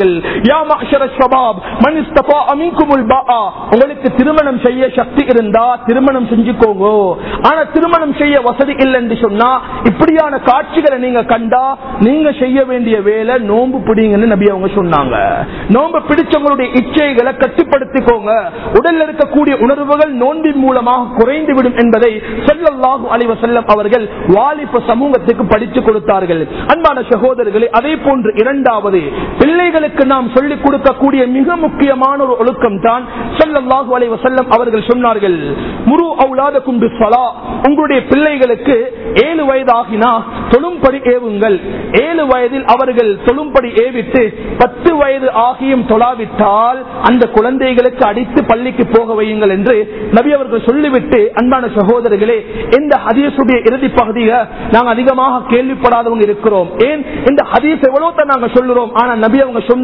உங்களுக்கு திருமணம் செய்ய சக்தி இருந்தா திருமணம் செஞ்சுக்கோங்க. ஆனா திருமணம் செய்ய வசதி இல்லை என்று சொன்னா இப்படியான காட்சிகளை நீங்க கண்டா நீங்க செய்ய வேண்டிய வேலை நோன்பு பிடிங்கன்னு நபி அவங்க சொன்னாங்க. நோன்பு பிடிச்சவங்களுடைய இச்சைகளை கட்டுப்படுத்திக்கோங்க. உடல்ல இருக்கக்கூடிய உணர்வுகள் நோன்பின் மூலமாக குறைந்து விடும் என்பதை ஸல்லல்லாஹு அலைஹி வஸல்லம் அவர்கள் வாலிப சமூகத்துக்கு படித்து கொடுத்தார்கள். அன்பான சகோதரர்களே, அதே போன்று இரண்டாவது பிள்ளைகளுக்கு நாம் சொல்லிக் கொடுக்கக்கூடிய மிக முக்கியமான ஒரு ஒழுக்கம் தான் ஸல்லல்லாஹு அலைஹி வஸல்லம் அவர்கள் சொன்னார்கள், முரு அவுலாதக்கும் பிஸ்ஸலா, உங்களுடைய பிள்ளைகளுக்கு ஏழு வயது ஆகினா தொழும்படி ஏவுங்கள். ஏழு வயதில் அவர்கள் தொழும்படி ஏவிட்டு பத்து வயது ஆகியும் தொழாவிட்டால் அந்த குழந்தைகளுக்கு அடித்து பள்ளிக்கு போக வையுங்கள் என்று நபி அவர்கள் சொல்லிவிட்டு, அன்பான சகோதரர்களே, இந்த ஹதீஸுடைய இறுதி பகுதியை நாங்கள் அதிகமாக கேள்விப்படாதவங்க இருக்கிறோம். ஏன் இந்த ஹதீஸ் எவ்வளவு நாங்க சொல்லுறோம், ஆனா நபி அவங்க சொன்னாங்க,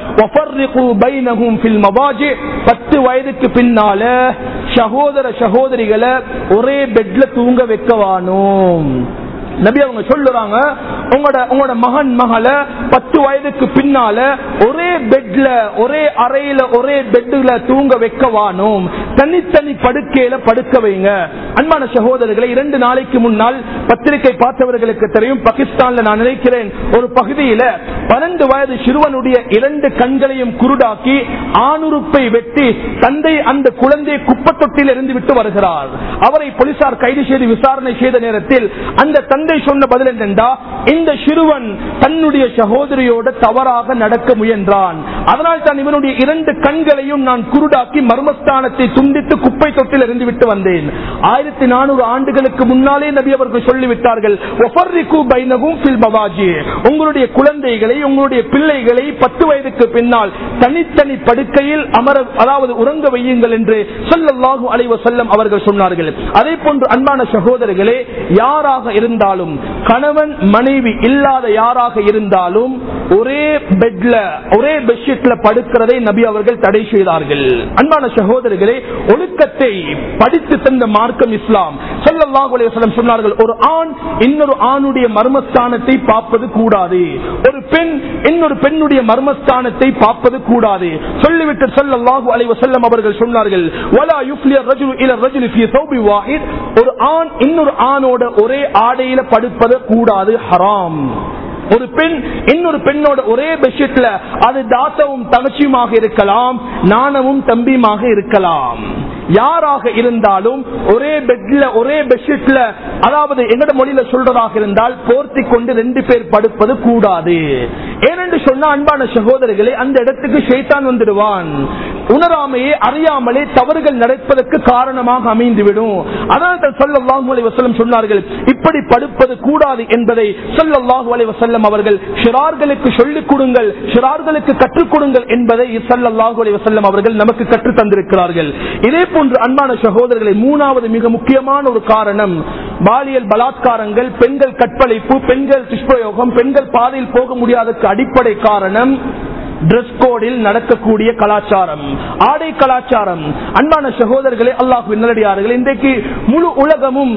பத்து வயதுக்கு பின்னால சகோதர சகோதரிகளை ஒரே பெட்ல தூங்க வைக்கவானோம். நபி அவங்க சொல்லுறாங்க, உங்களோட உங்களோட மகன் மகளை பத்து வயதுக்கு பின்னால ஒரே பெட்ல ஒரே அறையில ஒரே பெட்ல தூங்க வைக்கவானோம், தனித்தனி படுக்கையில படுக்க வைங்க. அன்பான சகோதரர்களை, இரண்டு நாளைக்கு முன்னால் பத்திரிகை பார்த்தவர்களுக்கு தெரியும், பாகிஸ்தான்ல நான் நினைக்கிறேன் ஒரு பகுதியில பன்னெண்டு வயது சிறுவனுடைய இரண்டு கண்களையும் குருடாக்கி ஆணுறுப்பை வெட்டி தந்தை அந்த குழந்தையை குப்பத்தொட்டில் இருந்து விட்டு வருகிறார். அவரை போலீசார் கைது செய்து விசாரணை செய்த நேரத்தில் அந்த தந்தை சொன்ன பதில் என்னென்றா, இந்த சிறுவன் தன்னுடைய சகோதரியோடு தவறாக நடக்க முயன்றான், அதனால் தான் இவனுடைய இரண்டு கண்களையும் நான் குருடாக்கி மர்மஸ்தானத்தை துண்டித்து குப்பை தொட்டில் இருந்து விட்டு வந்தேன். ஆயிரத்தி நானூறு ஆண்டுகளுக்கு முன்னாலே நபி அவர்கள் சொல்லிவிட்டார்கள், உங்களுடைய குழந்தைகளை உங்களுடைய பிள்ளைகளை பத்து வயதுக்கு பின்னால் தனித்தனி படுக்கையில் அமர அதாவது உறங்க வையுங்கள் என்று ஸல்லல்லாஹு அலைஹி வஸல்லம் அவர்கள் சொன்னார்கள். அதே போன்று அன்பான சகோதரர்களே, யாராக இருந்தாலும் கணவன் மனைவி இல்லாத யாராக இருந்தாலும் ஒரே பெட்ல ஒரே பெட்ஷீட்ல படுக்கிறதை நபி அவர்கள் தடை செய்தார்கள். அன்பான சகோதரர்களே, ஒழுக்கத்தை படித்து தந்த மார்க்கம் இஸ்லாம். ஸல்லல்லாஹு அலைஹி வஸல்லம் சொன்னார்கள், ஒரு ஆண் இன்னொரு ஆணுடைய மர்மஸ்தானத்தை பார்ப்பது கூடாது, ஒரு பெண் இன்னொரு பெண்ணுடைய மர்மஸ்தானத்தை பார்ப்பது கூடாது. சொல்லிவிட்டு ஸல்லல்லாஹு அலைஹி வஸல்லம் அவர்கள் சொன்னார்கள், வலா யுஃப்லிய ரஜுலு இலா ரஜுலி ஃபீ தௌபி வாஹித், ஒரு ஆண் இன்னொரு ஆணோட ஒரே ஆடையில படுப்பது கூடாது, ஹராம். ஒரு பெண் இன்னொரு பெண்ணோட ஒரே பெட்ஷீட்ல, அது தாத்தவும் தங்கச்சியுமாக இருக்கலாம், நாணமும் தம்பியுமாக இருக்கலாம். யாராக இருந்தாலும் ஒரே பெட்ல ஒரே பெட்ஷீட்ல, அதாவது எங்கட மொழியில சொல்றதாக இருந்தால் போர்த்தி கொண்டு ரெண்டு பேர் படுப்பது கூடாது. ஏனென்று சொன்னா அன்பான சகோதரர்களே, அந்த இடத்துக்கு ஷைத்தான் வந்துடுவான். உணராமையே அறியாமலே தவறுகள் நடப்பதற்கு காரணமாக அமைந்துவிடும். அதனால் ஸல்லல்லாஹு அலைஹி வஸல்லம் சொன்னார்கள், இப்படி படுப்பது கூடாது என்பதை ஸல்லல்லாஹு அலைஹி வஸல்லம் அவர்கள் ஷிரார்களுக்கு சொல்லிக் கொடுங்கள், ஷிரார்களுக்கு கற்றுக் கொடுங்கள் என்பதை ஸல்லல்லாஹு அலைஹி வஸல்லம் அவர்கள் நமக்கு கற்றுத் தந்திருக்கிறார்கள். இதே போன்று அன்பான சகோதரர்களை, மூணாவது மிக முக்கியமான ஒரு காரணம் பாலியல் பலாத்காரங்கள், பெண்கள் கற்பழிப்பு, பெண்கள் துஷ்பிரயோகம், பெண்கள் பாதையில் போக முடியாதற்கு அடிப்படை காரணம் டிரெஸ் கோடில் நடக்கக்கூடிய கலாச்சாரம், ஆடை கலாச்சாரம். அன்பான சகோதரர்களே, அல்லாஹ்வின் நல்லடியார்களே, இன்றைக்கு முழு உலகமும்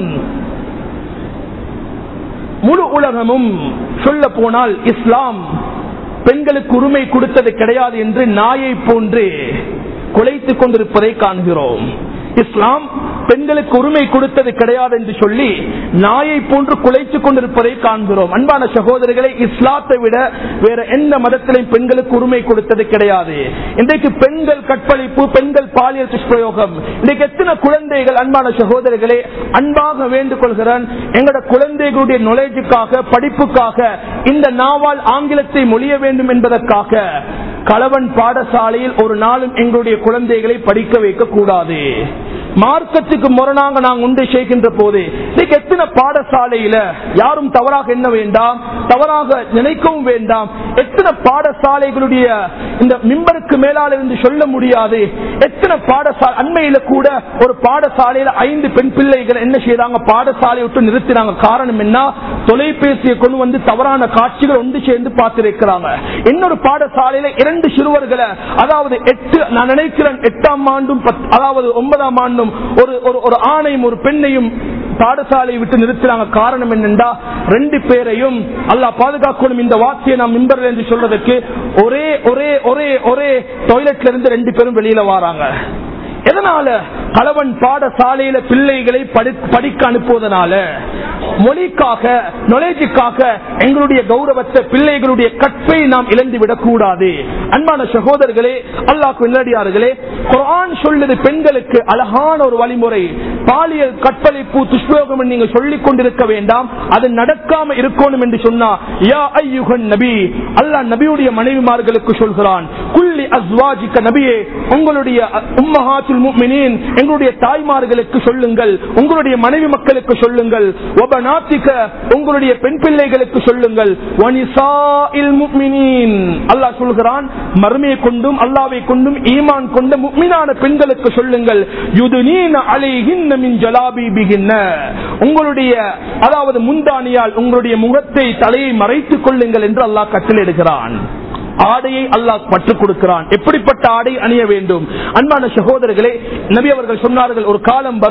முழு உலகமும் சொல்ல போனால் இஸ்லாம் பெண்களுக்கு உரிமை கொடுத்தது கிடையாது என்று நாயை போன்று குலைத்துக் கொண்டிருப்பதை காண்கிறோம். இஸ்லாம் பெண்களுக்கு உரிமை கொடுத்தது கிடையாது என்று சொல்லி நாயை போன்று குலைத்துக் கொண்டிருப்பதை காண்கிறோம். அன்பான சகோதரர்களை, இஸ்லாத்தை விட வேற எந்த மதத்திலையும் பெண்களுக்கு உரிமை கொடுத்தது கிடையாது. இன்றைக்கு பெண்கள் கற்பழிப்பு, பெண்கள் பாலியல் துஷ்பிரயோகம், இன்றைக்கு எத்தனை குழந்தைகள், அன்பான சகோதரர்களே, அன்பாக வேண்டுக் கொள்கிறேன், எங்களோட குழந்தைகளுடைய நுழைவுக்காக, படிப்புக்காக இந்த நாவால் ஆங்கிலத்தை மொழிய வேண்டும் என்பதற்காக கலவன் பாடசாலையில் ஒரு நாளும் எங்களுடைய குழந்தைகளை படிக்க வைக்க கூடாது. மார்க்கத்துக்கு முரணாக நாங்கள் உண்டு செய்கின்ற போது இன்னைக்கு எத்தனை பாடசாலையில, யாரும் தவறாக எண்ண வேண்டாம், தவறாக நினைக்கவும் வேண்டாம், எத்தனை பாடசாலைகளுடைய இந்த மிம்பருக்கு மேலால் இருந்து சொல்ல முடியாது. எத்தனை பாடசாலை, அண்மையில கூட ஒரு பாடசாலையில ஐந்து பெண் பிள்ளைகள் என்ன செய்யறாங்க, பாடசாலையை விட்டு நிறுத்தினாங்க. காரணம் என்ன? தொலைபேசியை கொண்டு வந்து தவறான காட்சிகள் ஒன்று சேர்ந்து பார்த்திருக்கிறாங்க. இன்னொரு பாடசாலையில இரண்டு சிறுவர்களை, அதாவது எட்டு நான் நினைக்கிறேன் எட்டாம் ஆண்டும் அதாவது ஒன்பதாம் ஆண்டும் ஒரு ஒரு ஆணையும் ஒரு பெண்ணையும் பாடசாலையை விட்டு நிறுத்தினாங்க. காரணம் என்னென்றா, ரெண்டு பேரையும் அல்லாஹ் பாதுகாக்கணும், இந்த வார்த்தையை நாம் மிம்பரில் என்று சொல்றதுக்கு ஒரே ஒரே ஒரே ஒரே டாய்லெட்ல இருந்து ரெண்டு பேரும் வெளியில வராங்க. எதனால? கலவன் பாடசாலையில பிள்ளைகளை படிக்க அனுப்புவதனால, மொழிக்காக, நாலேஜுக்காக எங்களுடைய கௌரவத்தை, பிள்ளைகளுடைய கற்பை நாம் இழந்துவிடக் கூடாது. அன்பான சகோதரர்களே, அல்லாஹ்வின் நல்லடியார்களே, குர்ஆன் சொல்லுது பெண்களுக்கு அழகான ஒரு வழிமுறை. பாலியல் கற்பழிப்பு துஷ்பிரயோகம் நீங்க சொல்லிக் கொண்டிருக்க வேண்டாம், அது நடக்காம இருக்கணும் என்று சொன்னா, யா அய்யுஹன் நபி, அல்லாஹ் நபியுடைய மனைவிமார்களுக்கு சொல்கிறான், குல்லி அஸ்வாஜிக நபியே, உங்களுடைய உம்மஹாத்துல் முஃமினீன், எங்களுடைய தாய்மார்களுக்கு சொல்லுங்கள், உங்களுடைய மனைவி மக்களுக்கு சொல்லுங்கள், வபனாத்திக, உங்களுடைய பெண் பிள்ளைகளுக்கு சொல்லுங்கள், வனிசாஇல் முஃமினீன், அல்லாஹ் சொல்கிறான் மர்மையை கொண்டும் அல்லாஹ்வை கொண்டும் ஈமான் கொண்ட முஃமினான பெண்களுக்கு சொல்லுங்கள், யுதுனீன அலைஹின்ன மின் ஜலாபிபிஹின்ன, உங்களுடைய அதாவது முந்தானியால் உங்களுடைய முகத்தை, தலையை மறைத்துக் கொள்ளுங்கள் என்று அல்லாஹ் கட்டளையிடுகிறான். ஆடையை அல்லாஹ் பற்றுக் கொடுக்கிறான். எப்படிப்பட்ட ஆடை அணிய வேண்டும்? அன்பான சகோதரர்களே, நபி அவர்கள் சொன்னார்கள், ஒரு காலம் வரும்,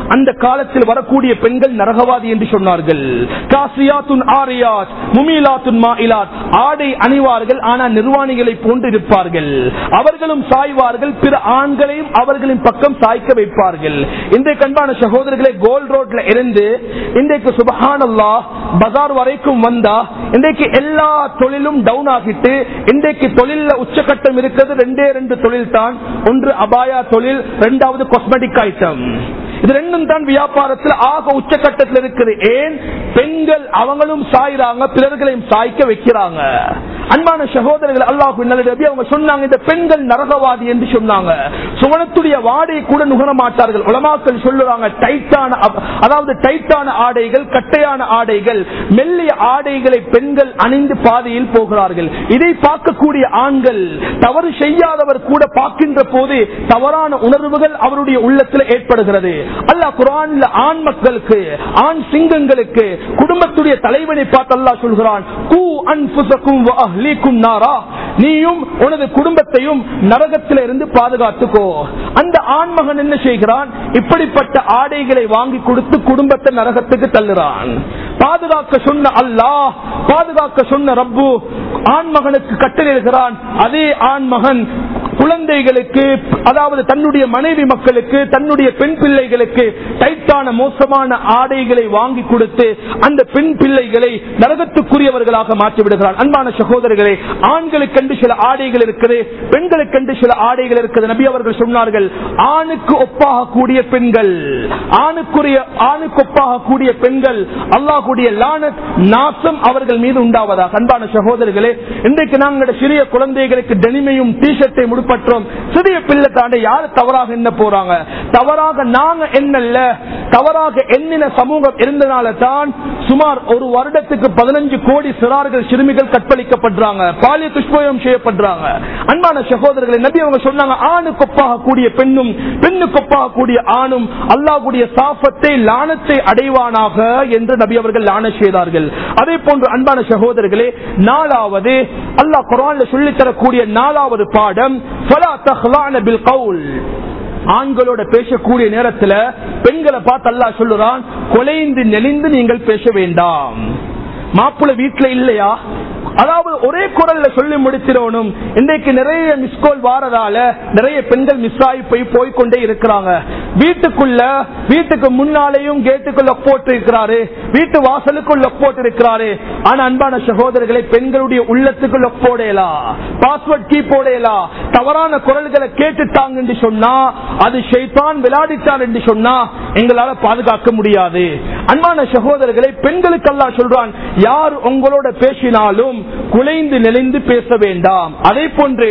அந்த காலத்தில் வரக்கூடிய பெண்கள் நரகவாதி என்று சொன்னார்கள். காசியாத்துன் ஆரியாத் முமீலாத்துன் மாயிலாத், ஆடை அணிவார்கள் ஆனால் நிர்வாணிகளை போன்று இருப்பார்கள். அவர்களும் சாய்வார்கள், பிற ஆண்களையும் அவர்களின் பக்கம் சாய்க்க வைப்பார்கள். இன்றைக்கு அன்பான சகோதரர்களே, கோல்ட் ரோட்ல இருந்து இன்றைக்கு சுப்ஹானல்லாஹ் பஜார் வரைக்கும் வந்தா இன்றைக்கு எல்லா தொழிலும் டவுன் ஆகிட்டு இன்றைக்கு தொழில உச்சகட்டம் இருக்கிறது ரெண்டே ரெண்டு தொழில் தான். ஒன்று அபாயா தொழில், இரண்டாவது காஸ்மெட்டிக் ஐட்டம். இது ரெண்டும் தான் வியாபாரத்தில் ஆக உச்சகட்டத்தில் இருக்குது. ஏன்? பெண்கள் அவங்களும் சாய்றாங்க, பிறர்களையும் சாய்க்க வைக்கிறாங்க. அன்பான சகோதரர்கள், அல்லாஹ்வின் நல்லடியார்களே, அவங்க சொன்னாங்க இந்த பெண்கள் நரகவாதி என்று சொன்னாங்க. சுவனத்துடைய வாடை கூட நுகர மாட்டார்கள். உலமாக்கள் சொல்லுறாங்க டைட்டான, அதாவது டைட்டான ஆடைகள், கட்டையான ஆடைகள், மெல்லிய ஆடைகளை பெண்கள் அணிந்து பாதையில் போகிறார்கள். இதை பார்க்கக்கூடிய ஆண்கள், தவறு செய்யாதவர் கூட பார்க்கின்ற போது தவறான உணர்வுகள் அவருடைய உள்ளத்தில் ஏற்படுகிறது. அல்லாஹ் குர்ஆன்ல ஆண் மக்களுக்கு, ஆண் சிங்கங்களுக்கு, குடும்பத்துடைய தலைவனை பார்த்து அல்லாஹ் சொல்கிறான், கூ அன்ஃபுஸகும் வ அஹ்லீகும் நாரா, நீயும் உனது குடும்பத்தையும் நரகத்தில் இருந்து பாதுகாத்துக்கோ. அந்த ஆண்மகன் என்ன செய்கிறான்? இப்படிப்பட்ட ஆடைகளை வாங்கி கொடுத்து குடும்பத்தை நரகத்துக்கு தள்ளுறான். பாதுகாக்க சொன்ன அல்லாஹ், பாதுகாக்க சொன்ன ரப்பு ஆண்மகனுக்கு கட்டளையிடுகிறான். அதே ஆண்மகன் குழந்தைகளுக்கு, அதாவது தன்னுடைய மனைவி மக்களுக்கு, தன்னுடைய பெண் பிள்ளைகளுக்கு டைட்டான மோசமான ஆடைகளை வாங்கி கொடுத்து அந்த பெண் பிள்ளைகளை நரகத்துக்குரியவர்களாக மாற்றிவிடுகிறான். அன்பான சகோதரர்களே, ஆண்களுக்கென்று சில ஆடைகள் இருக்குது, பெண்களுக்கென்று சில ஆடைகள் இருக்குது. நபி அவர்கள் சொன்னார்கள், ஆணுக்கு ஒப்பாக கூடிய பெண்கள், ஆணுக்குரிய ஆணுக்கு ஒப்பாக கூடிய பெண்கள் அல்லாஹ்வுடைய லானத், நாசம் அவர்கள் மீது உண்டாவதாக. அன்பான சகோதரர்களே, இன்றைக்கு நாங்கள் சிறிய குழந்தைகளுக்கு டெனிமையும் டி-ஷர்ட்டை முடுப்பற்றோம். சிறிய பிள்ளை தாண்டி யார் தவறாக என்ன போறாங்க? தவறாக நாங்க என்னல்ல, தவறாக எண்ணின சமூகம் இருந்தனால தான் சுமார் ஒரு வருடத்துக்கு பதினஞ்சு கோடி சிறார்கள், சிறுமிகள் கற்பழிக்கப்படுறாங்க, பாலிய துஷ்பிரயோகம் செய்யப்படுறாங்க. அன்பான சகோதரர்களை, நபி அவங்க சொன்னாங்க, ஆணுக்கு ஒப்பாக கூடிய பெண்ணும் பெண்ணுக்கு ஒப்பாக கூடிய ஆணும் அல்லாஹ்வுடைய சாபத்தை, லானத்தை அடைவானாக என்று நபி அவர்கள் லானத் செய்தார்கள். அதே போன்று அன்பான சகோதரர்களே, நாலாவது அல்லாஹ் குர்ஆன்ல சொல்லித் தரக்கூடிய நாலாவது பாடம், ஃபலா தஹ்லான பில் கவுல், ஆண்களோட பேசக்கூடிய நேரத்தில் பெண்களை பார்த்து அல்லாஹ் சொல்லுறான், கொலைந்து நெளிந்து நீங்கள் பேச வேண்டாம். மாப்பிள்ளை வீட்டுல இல்லையா, அதாவது ஒரே குரல்ல சொல்லி முடிச்சிடணும். இன்றைக்கு நிறைய மிஸ்கோல் வாரதால நிறைய பெண்கள் மிஸ் ஆகி போய் போய்கொண்டே இருக்கிறாங்க. வீட்டுக்குள்ள, வீட்டுக்கு முன்னாலேயும் கேட்டுக்குள்ள போட்டு இருக்கிறாரு, வீட்டு வாசலுக்குள்ள போட்டு இருக்கிறாரு. ஆனா அன்பான சகோதரர்களை, பெண்களுடைய உள்ளத்துக்குள்ள போடலா, பாஸ்வேர்ட் கீ போடலா, தவறான குரல்களை கேட்டுட்டாங்க என்று சொன்னா, அது ஷைத்தான் விளையாடிட்டார் என்று சொன்னா எங்களால பாதுகாக்க முடியாது. அன்பான சகோதரர்களை, பெண்களுக்கு அல்லாஹ் சொல்றான், யார் உங்களோட பேசினாலும் குலைந்து நெளிந்து பேச வேண்டாம். அதே போன்று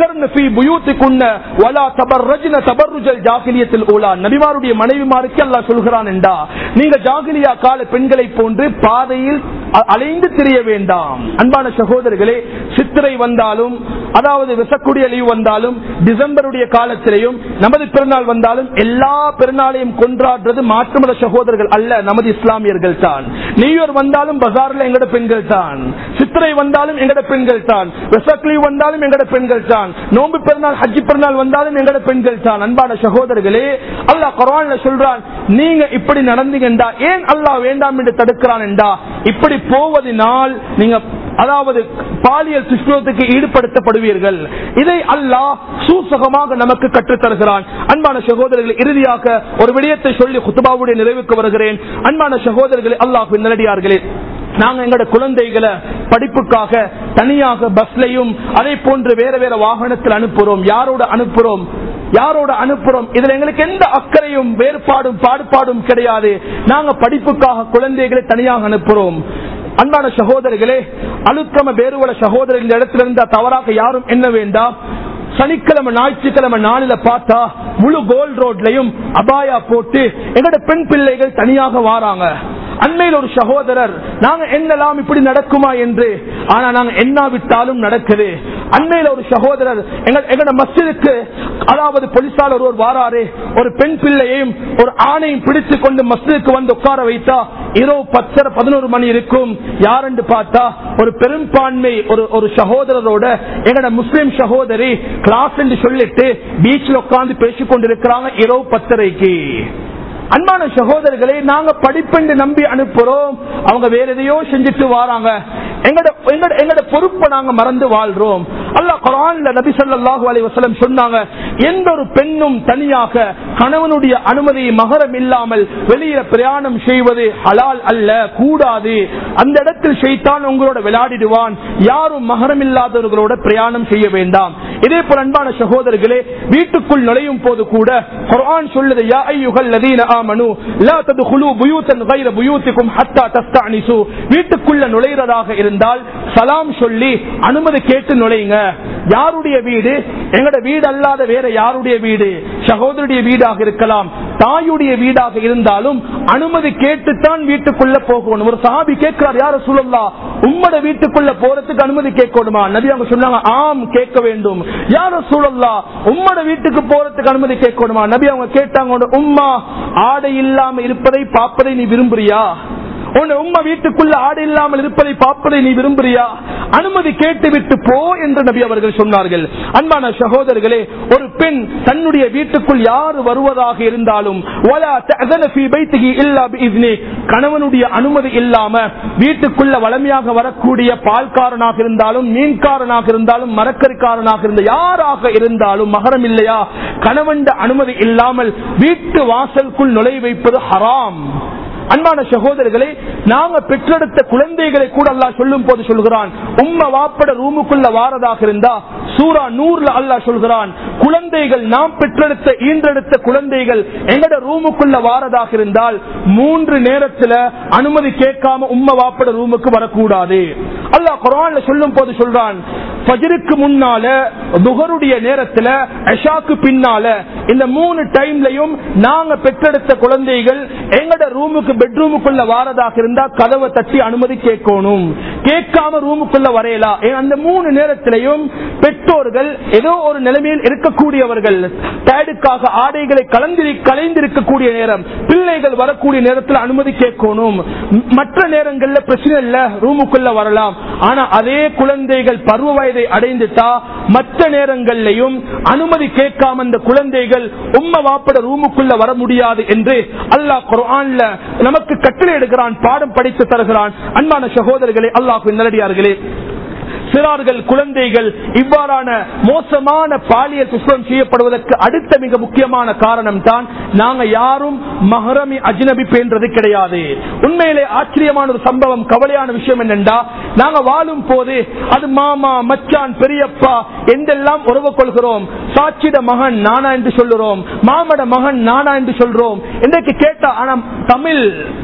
நபிமாருடைய மனைவிமாருக்கு அல்லாஹ் சொல்கிறான் என்றா, நீங்க ஜாகிலியா கால பெண்களை போன்று பாதையில் அலைந்து திரிய வேண்டாம். அன்பான சகோதரர்களே, சித்திரை வந்தாலும், அதாவது விசக்கூடிய லீவ் வந்தாலும், டிசம்பருடைய காலத்திலேயும் நமது பெருநாள் வந்தாலும் எல்லா பெருநாளையும் கொண்டாடுறது மாற்றுமத சகோதரர்கள் அல்ல, நமது இஸ்லாமியர்கள் தான். நியூ இயர் வந்தாலும் பஜார்ல எங்கட பெண்கள் தான், சித்திரை வந்தாலும் எங்கட பெண்கள் தான், விசக் லீவ் வந்தாலும் எங்கட பெண்கள் தான், நோன்பு பெருநாள் ஹஜ் பெருநாள் வந்தாலும் எங்கட பெண்கள் தான். அன்பான சகோதரர்களே, அல்லாஹ் குர்ஆன்ல சொல்றான், நீங்க இப்படி நடந்தீங்கடா, ஏன் அல்லாஹ் வேண்டாம் என்று தடுக்கிறான் என்றா, இப்படி போவதனால் நீங்க அதாவது பாலியல் துஷ்பிரயோகத்துக்கு ஈடுபடுத்தப்படுவீர்கள். இதை அல்லாஹ் சூசகமாக நமக்கு கற்றுத் தருகிறான். அன்பான சகோதரர்கள், இறுதியாக ஒரு விடயத்தை சொல்லி குத்பாவுடைய நிறைவுக்கு வருகிறேன். அன்பான சகோதரர்களே, அல்லாஹ்வின் நல்லடியார்களே, நாங்க எங்களோட குழந்தைகளை படிப்புக்காக தனியாக பஸ்லையும் அதே போன்று வேற வேற வாகனத்தில் அனுப்புறோம். யாரோட அனுப்புறோம் யாரோட அனுப்புறோம் இதுல எங்களுக்கு எந்த அக்கறையும் வேறுபாடும் பாடுபாடும் கிடையாது. நாங்க படிப்புக்காக குழந்தைகளை தனியாக அனுப்புறோம். அன்பான சகோதரர்களே, அழுத்தம வேறுவல சகோதரர் இந்த இடத்துல இருந்தா தவறாக யாரும் என்ன வேண்டாம். சனிக்கிழமை ஞாயிற்றுக்கிழமை நாளில பார்த்தா முழு கோல்ட் ரோட்லயும் அபாயா போட்டு எங்களோட பெண் பிள்ளைகள் தனியாக வாராங்க. அண்மையில் ஒரு சகோதரர், நாங்க என்னெல்லாம் இப்படி நடக்குமா என்று, ஆனா நாங்க எண்ணாவிட்டாலும் நடக்குது. அண்மையில் ஒரு சகோதரர் எங்களோட மஸ்ஜிதுக்கு, அதாவது போலீசார் ஒருவர் வாராரு, ஒரு பெண் பிள்ளையையும் ஒரு ஆணையும் பிடித்து கொண்டு மஸ்ஜிதுக்கு வந்து உட்கார வைத்தா இரவு பத்தரை பதினோரு மணி இருக்கும். யாரென்று பார்த்தா ஒரு பெரும்பான்மை ஒரு ஒரு சகோதரரோட எங்களோட முஸ்லிம் சகோதரி கிளாஸ் என்று சொல்லிட்டு பீச்சில் உட்கார்ந்து பேசிக் கொண்டிருக்கிறாங்க இரவு பத்தரைக்கு. அன்பான சகோதரர்களை, நாங்க படிப்பென்று நம்பி அனுப்புறோம், அவங்க வேற எதையோ செஞ்சுட்டு வராங்க. எங்கட எங்கட பொறுப்பை நாங்க மறந்து வாழ்றோம். அல்லாஹ் குர்ஆன்ல நபி ஸல்லல்லாஹு அலைஹி வஸல்லம் சொன்னாங்க, எந்த ஒரு பெண்ணும் தனியாக கணவனுடைய அனுமதி மஹரம் இல்லாமல் வெளியில பிரயாணம் செய்வது ஹலால் அல்ல, கூடாது. அந்த இடத்தில் ஷைத்தான் உங்களோட விளையாடிடுவான். யாரும் மஹரம் இல்லாதவர்களோட பிரயாணம் செய்ய வேண்டாம். இதே போல அன்பான சகோதரர்களே, வீட்டுக்குள் நுழையும் போது கூட குர்ஆன் சொல்லுது, யா அய்யுஹல்லதீன ஆமனூ லா தத்குலூ புயூதன் கைர புயூதிக்கும் ஹத்தா தஸ்தஅனிசு. வீட்டுக்குள்ள நுழைறதாக இருந்தால் சலாம் சொல்லி அனுமதி கேட்டு நுழைங்க. யாருடைய வீடு? எங்கட வீடு அல்லாத வேற யாருடைய வீடு? சகோதரருடைய வீடாக இருக்கலாம், தாயுடைய வீடாக இருந்தாலும் அனுமதி கேட்டுத்தான் வீட்டுக்குள்ள போகணும். ஒரு சஹாபி கேட்கிறார், யா ரசூலல்லாஹ், உம்மட வீட்டுக்குள்ள போறதுக்கு அனுமதி கேட்கணுமா? நபி அவங்க சொன்னாங்க, ஆம் கேட்க வேண்டும். யா ரசூலல்லாஹ், உம்மட வீட்டுக்கு போறதுக்கு அனுமதி கேட்கணுமா? நபி அவங்க கேட்டாங்க, உம்மா ஆடை இல்லாம இருப்பதை பார்ப்பதை நீ விரும்புறியா? உம்மா வீட்டுக்குள்ள ஆடை இல்லாமல் இருப்பதை பார்ப்பதை நீ விரும்புறியா? அனுமதி கேட்டு விட்டு போ என்று நபி அவர்கள் சொன்னார்கள். அன்பான சகோதரர்களே, ஒரு பெண் தன்னுடைய வீட்டுக்குள் யார் வருவதாக இருந்தாலும் கணவனுடைய அனுமதி இல்லாம வீட்டுக்குள்ள வளமையாக வரக்கூடிய பால்காரனாக இருந்தாலும், மீன்காரனாக இருந்தாலும், மரக்கறிக்காரனாக இருந்த யாராக இருந்தாலும் மஹரம் இல்லையா, கணவன் அனுமதி இல்லாமல் வீட்டு வாசலுக்குள் நுழைய வைப்பது ஹராம். அன்பான சகோதரர்களே, நாங்க பெற்றெடுத்த குழந்தைகளை கூட அல்லாஹ் சொல்லும் போது சொல்கிறான், உம்ம வாப்பட ரூமுக்குள்ள வாரதாக இருந்தா சூரா நூறுல அல்லாஹ் சொல்கிறான், குழந்தைகள் நாம் பெற்றெடுத்த ஈன்றெடுத்த குழந்தைகள் எங்கட ரூமுக்குள்ள வாரதாக இருந்தால் மூன்று நேரத்துல அனுமதி கேட்காம உம்ம வாப்பட ரூமுக்கு வரக்கூடாது. அல்லாஹ் குர்ஆன்ல சொல்லும் போது சொல்றான், ஃபஜ்ருக்கு முன்னால, துஹருடைய நேரத்துல, இஷாக்கு பின்னால, இந்த மூணு டைம்லயும் நாங்க பெற்றெடுத்த குழந்தைகள் எங்கட ரூமுக்கு பெட்ரூமுக்குள்ள வாரதாக இருந்தா கதவை தட்டி அனுமதி கேட்கணும். கேட்காம ரூமுக்குள்ள வரையலா. அந்த மூணு நேரத்திலையும் பெற்றோர்கள் ஏதோ ஒரு நிலைமையில் இருக்கக்கூடியவர்கள், டேடுக்காக ஆடைகளை கலந்து கலைந்திருக்கக்கூடிய நேரம், பிள்ளைகள் வரக்கூடிய நேரத்தில் அனுமதி கேட்கணும். மற்ற நேரங்கள்ல பிரச்சனை இல்ல, ரூமுக்குள்ள வரலாம். ஆனா அதே குழந்தைகள் பருவ வயதை அடைந்துட்டா மற்ற நேரங்களிலையும் அனுமதி கேட்காம அந்த குழந்தைகள் உம்ம வாப்பட ரூமுக்குள்ள வர முடியாது என்று அல்லாஹ் குர்ஆன்ல நமக்கு கட்டளை எடுக்கிறான், பாடம் படித்து தருகிறான். அன்பான சகோதரர்களே, அல்லாஹ்வின் நல்லடியார்களே, சிறார்கள், குழந்தைகள் இவ்வாறான மோசமான பாலியல் துஷ்பிரயோகம் செய்யப்படுவதற்கு அடுத்த மிக முக்கியமான காரணம் தான் நாங்க யாரும் மஹ்ரமி அஜ்னபி பேன்றது கிடையாது. உண்மையிலே ஆச்சரியமான ஒரு சம்பவம், கவலையான விஷயம் என்னென்றா, நாங்க வாழும் போது அது மாமா, மச்சான், பெரியப்பா என்றெல்லாம் உறவு கொள்கிறோம். சாட்சிட மகன் நானா என்று சொல்லுறோம், மாமட மகன் நானா என்று சொல்றோம். இன்றைக்கு கேட்டா ஆனா தமிழ்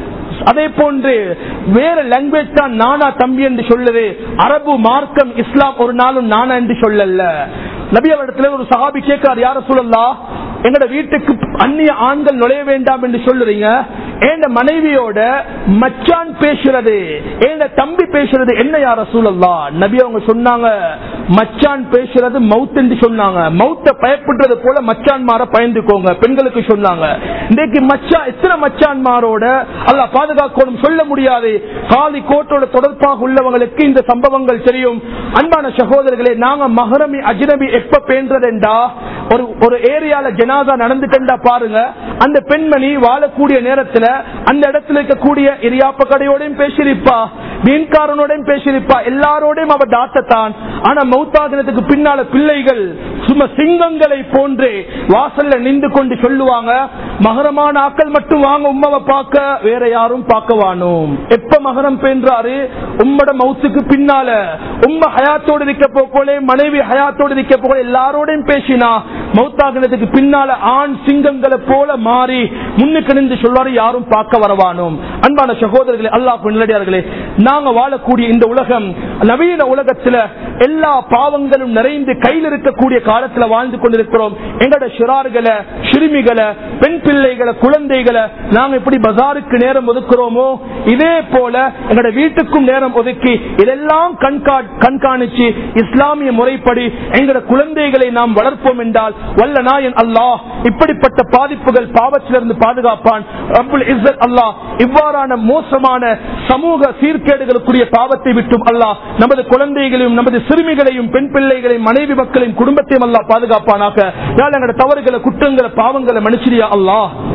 அதே போன்று வேற லாங்குவேஜ் தான் நானா தம்பி என்று சொல்லுது. அரபு மார்க்கம் இஸ்லாம் ஒரு நாளும் நானா என்று சொல்லல. நபி அவரிடத்துல ஒரு சஹாபி கேட்கிறார், யா ரசூலல்லாஹ், எங்கட வீட்டுக்கு அந்நிய ஆண்கள் நுழைய வேண்டாம் என்று சொல்லுறீங்க, என் மனைவியோட மச்சான் பேசுறது, என் தம்பி பேசுறது என்ன யா ரசூலல்லாஹ்? நபி அவங்க சொன்னாங்க, மச்சான் பேசுறது மவுத் என்று சொன்னாங்க. மவுத்த பயப்படுறது போல மச்சான் மாற பயந்துக்கோங்க பெண்களுக்கு சொன்னாங்க. இன்றைக்கு மச்சான் எத்தனை மச்சான்மாரோட அல்லாஹ் பாதுகாக்கணும் சொல்ல முடியாது. காலி கோட்டோட தொடர்பாக உள்ளவங்களுக்கு இந்த சம்பவங்கள் தெரியும். அன்பான சகோதரர்களே, நாங்க மஹ்ரமி அஜ்னபி எப்ப பேன்றதெண்டா, ஒரு ஒரு ஏரியால ஜனாதா நடந்துட்டா பாருங்க, அந்த பெண்மணி வாழக்கூடிய நேரத்துல அந்த இடத்துல இருக்கக்கூடிய இரியாப்ப கடையோடையும் பேசியிருப்பா, மீன்காரனோடையும் பேசியிருப்பா, எல்லாரோடையும் அவ டாட்டத்தான். ஆனா மௌத்தாகினத்துக்கு பின்னால பிள்ளைகள் சும்மா சிங்கங்களை போன்று வாசல்ல நின்று கொண்டு சொல்லுவாங்க, மஹரமான ஆக்கள் மட்டும் வாங்க உம்மாவை பார்க்க, வேற யாரும் பார்க்க வானோம். எப்ப மஹரம் பேன்றாரு? உம்மட மௌத்துக்கு பின்னால. உம்ம ஹயாத்தோடு இருக்க போக்கோலே, மனைவி ஹயாத்தோடு இருக்க போல எல்லாரோடையும் பேசினா, மௌத்தாகினத்துக்கு பின்னால ஆண் சிங்கங்களை போல மாறி முன்னுக்கு நின்று சொல்வாரு, யாரும் பார்க்க வரவானோம். அன்பான சகோதரர்களே, அல்லாஹ் நல்லடியார்களே, நாங்க வாழக்கூடிய இந்த உலகம் நவீன உலகத்துல எல்லா பாவங்களும் நிறைந்து கையில் இருக்கக்கூடிய காலத்துல வாழ்ந்து கொண்டிருக்கிறோம். எங்களோட சிறார்களை, சிறுமிகளை, பெண் பிள்ளைகளை, குழந்தைகளை நாங்க எப்படி பஜாருக்கு நேரம் ஒதுக்குறோமோ இதே போல எங்களோட வீட்டுக்கும் நேரம் ஒதுக்கி இதெல்லாம் கண்காணிச்சு இஸ்லாமிய முறைப்படி எங்களோட குழந்தைகளை நாம் வளர்ப்போம் என்றால் வல்ல நாயன் அல்லாஹ் இப்படிப்பட்ட பாதிப்புகள் பாவத்திலிருந்து பாதுகாப்பான். ரப்புல் இஸ்ஸத் அல்லாஹ் இவ்வாறான மோசமான சமூக சீர்கேடுகளுக்குரிய பாவத்தை விட்டும் அல்லாஹ் நமது குழந்தைகளையும், நமது சிறுமிகளையும், பெண் பிள்ளைகளையும், மனைவி மக்களையும், குடும்பத்தையும் அல்லாஹ் பாதுகாப்பானாக. எங்களோட தவறுகளை, குற்றங்களை, பாவங்களை மன்னிச்சிரியா அல்லாஹ்.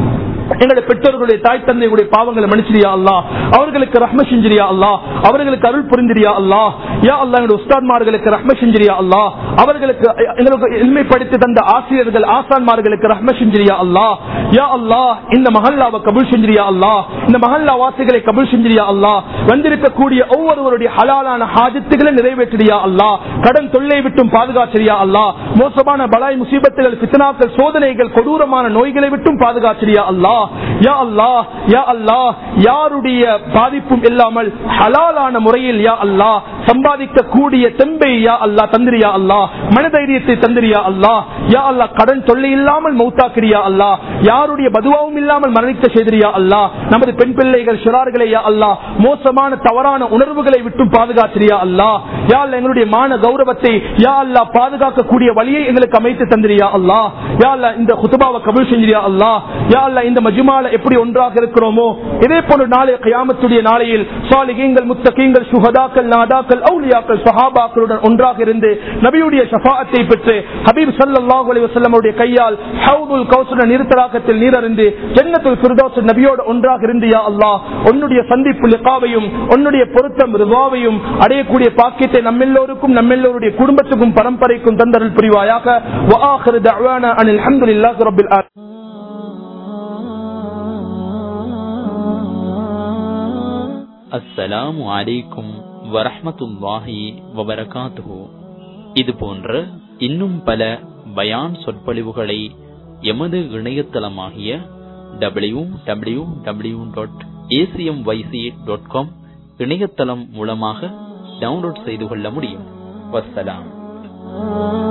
எங்களுடைய பெற்றோர்களுடைய தாய் தந்தையுடைய பாவங்களை மன்னிச்சிரியா அல்லாஹ், அவர்களுக்கு ரஹ்ம செஞ்சிரியா அல்லாஹ், அவர்களுக்கு அருள் புரிந்திரியா அல்லாஹ். யா அல்லாஹ் எங்களுடைய உஸ்தாத்மார்களுக்கு ரஹ்ம செஞ்சிரியா அல்லாஹ், அவர்களுக்கு எங்களுக்கு இல்மை படித்து தந்த ஆசிரியர்கள் ஆசான்மார்களுக்கு ரஹ்ம செஞ்சிரியா அல்லாஹ். யா அல்லாஹ் இந்த மஹல்லாவை கபூல் செஞ்சிரியா அல்லாஹ், இந்த மஹல்லா வாசிகளை கபூல் செஞ்சிரியா அல்லாஹ். வந்திருக்கக்கூடிய ஒவ்வொருவருடைய ஹலாலான ஹாஜத்துகளை நிறைவேற்றியா அல்லாஹ், கடன் தொல்லை விட்டும் பாதுகாச்சிரியா அல்லாஹ், மோசமான பலாய் முசீபத்துகள் ஃபித்னாக்கள் சோதனைகள் கொடூரமான நோய்களை விட்டும் பாதுகாச்சிரியா அல்லாஹ். யா அல்லாஹ் யா அல்லாஹ் யாருடைய பாதிப்பும் இல்லாமல் ஹலாலான முறையில் யா அல்லாஹ் சம்பாதிக்க கூடிய தெம்பை யா அல்லாஹ் தந்திரியா அல்லாஹ், மனதைரியத்தை தந்திரியா அல்லாஹ். யா அல்லாஹ் கடன் தொல்லை இல்லாமல் மௌத்தாக்கிறியா அல்லாஹ், யாருடைய பதுவாவும் இல்லாமல் மரணிக்க செய்திரியா அல்லாஹ். நமது பெண் பிள்ளைகள் சிறார்களை யா அல்லாஹ் மோசமான தவறான உணர்வுகளை விட்டும் பாதுகாச்சிரியா அல்லாஹ். யா அல்லாஹ் எங்களுடைய மான கௌரவத்தை யா அல்லாஹ் பாதுகாக்கக்கூடிய வழியை எங்களுக்கு அமைத்து தந்திரியா அல்லாஹ். யா அல்லாஹ் இந்த குத்பாவை கபூல் செஞ்சிரியா அல்லாஹ். யா அல்லாஹ் இந்த மஜ்மால எப்படி ஒன்றாக இருக்கிறோமோ இதே போன்ற நாளை கியாமத்துடைய நாளையில் சாலிஹீன்கள் முத்தகீன்கள் சுஹதாக்கள் நாதாக்கள் அவுலியாக்கள் சஹாபாக்களுடன் ஒன்றாக இருந்து நபியுடைய ஷஃபாஅத்தை பெற்று ஹபீப் ஸல்லல்லாஹு அலைஹி வஸல்லம் உடைய கையால் ஹவுதுல் கௌஸர் நீர்த்தடாகத்தில் நீரறிந்து ஜன்னத்துல் ஃபிர்தௌஸ் நபியோடு ஒன்றாக இருந்து யா அல்லாஹ் உன்னுடைய சந்திப்பு லிகாவையும் உன்னுடைய பொருத்தம் ரிவாவையும் அடையக்கூடிய பாக்கியத்தை நம்மெல்லோருக்கும் நம்மெல்லோருடைய குடும்பத்துக்கும் பரம்பரைக்கும் தந்தருள் புரிவாயாக. வ ஆகிரு தஅவானா அனில் ஹம்துலில்லாஹி ரப்பில் ஆலமீன். அஸ்ஸலாமு அலைக்கும் வரஹ்மத்துல்லாஹி வபரகாத்துஹு. இது போன்ற இன்னும் பல பயான் சொற்பொழிவுகளை எமது இணையதளமாகிய W W W dot ACMYC dot com இணையதளம் மூலமாக டவுன்லோட் செய்து கொள்ள முடியும். வஸ்ஸலாம்.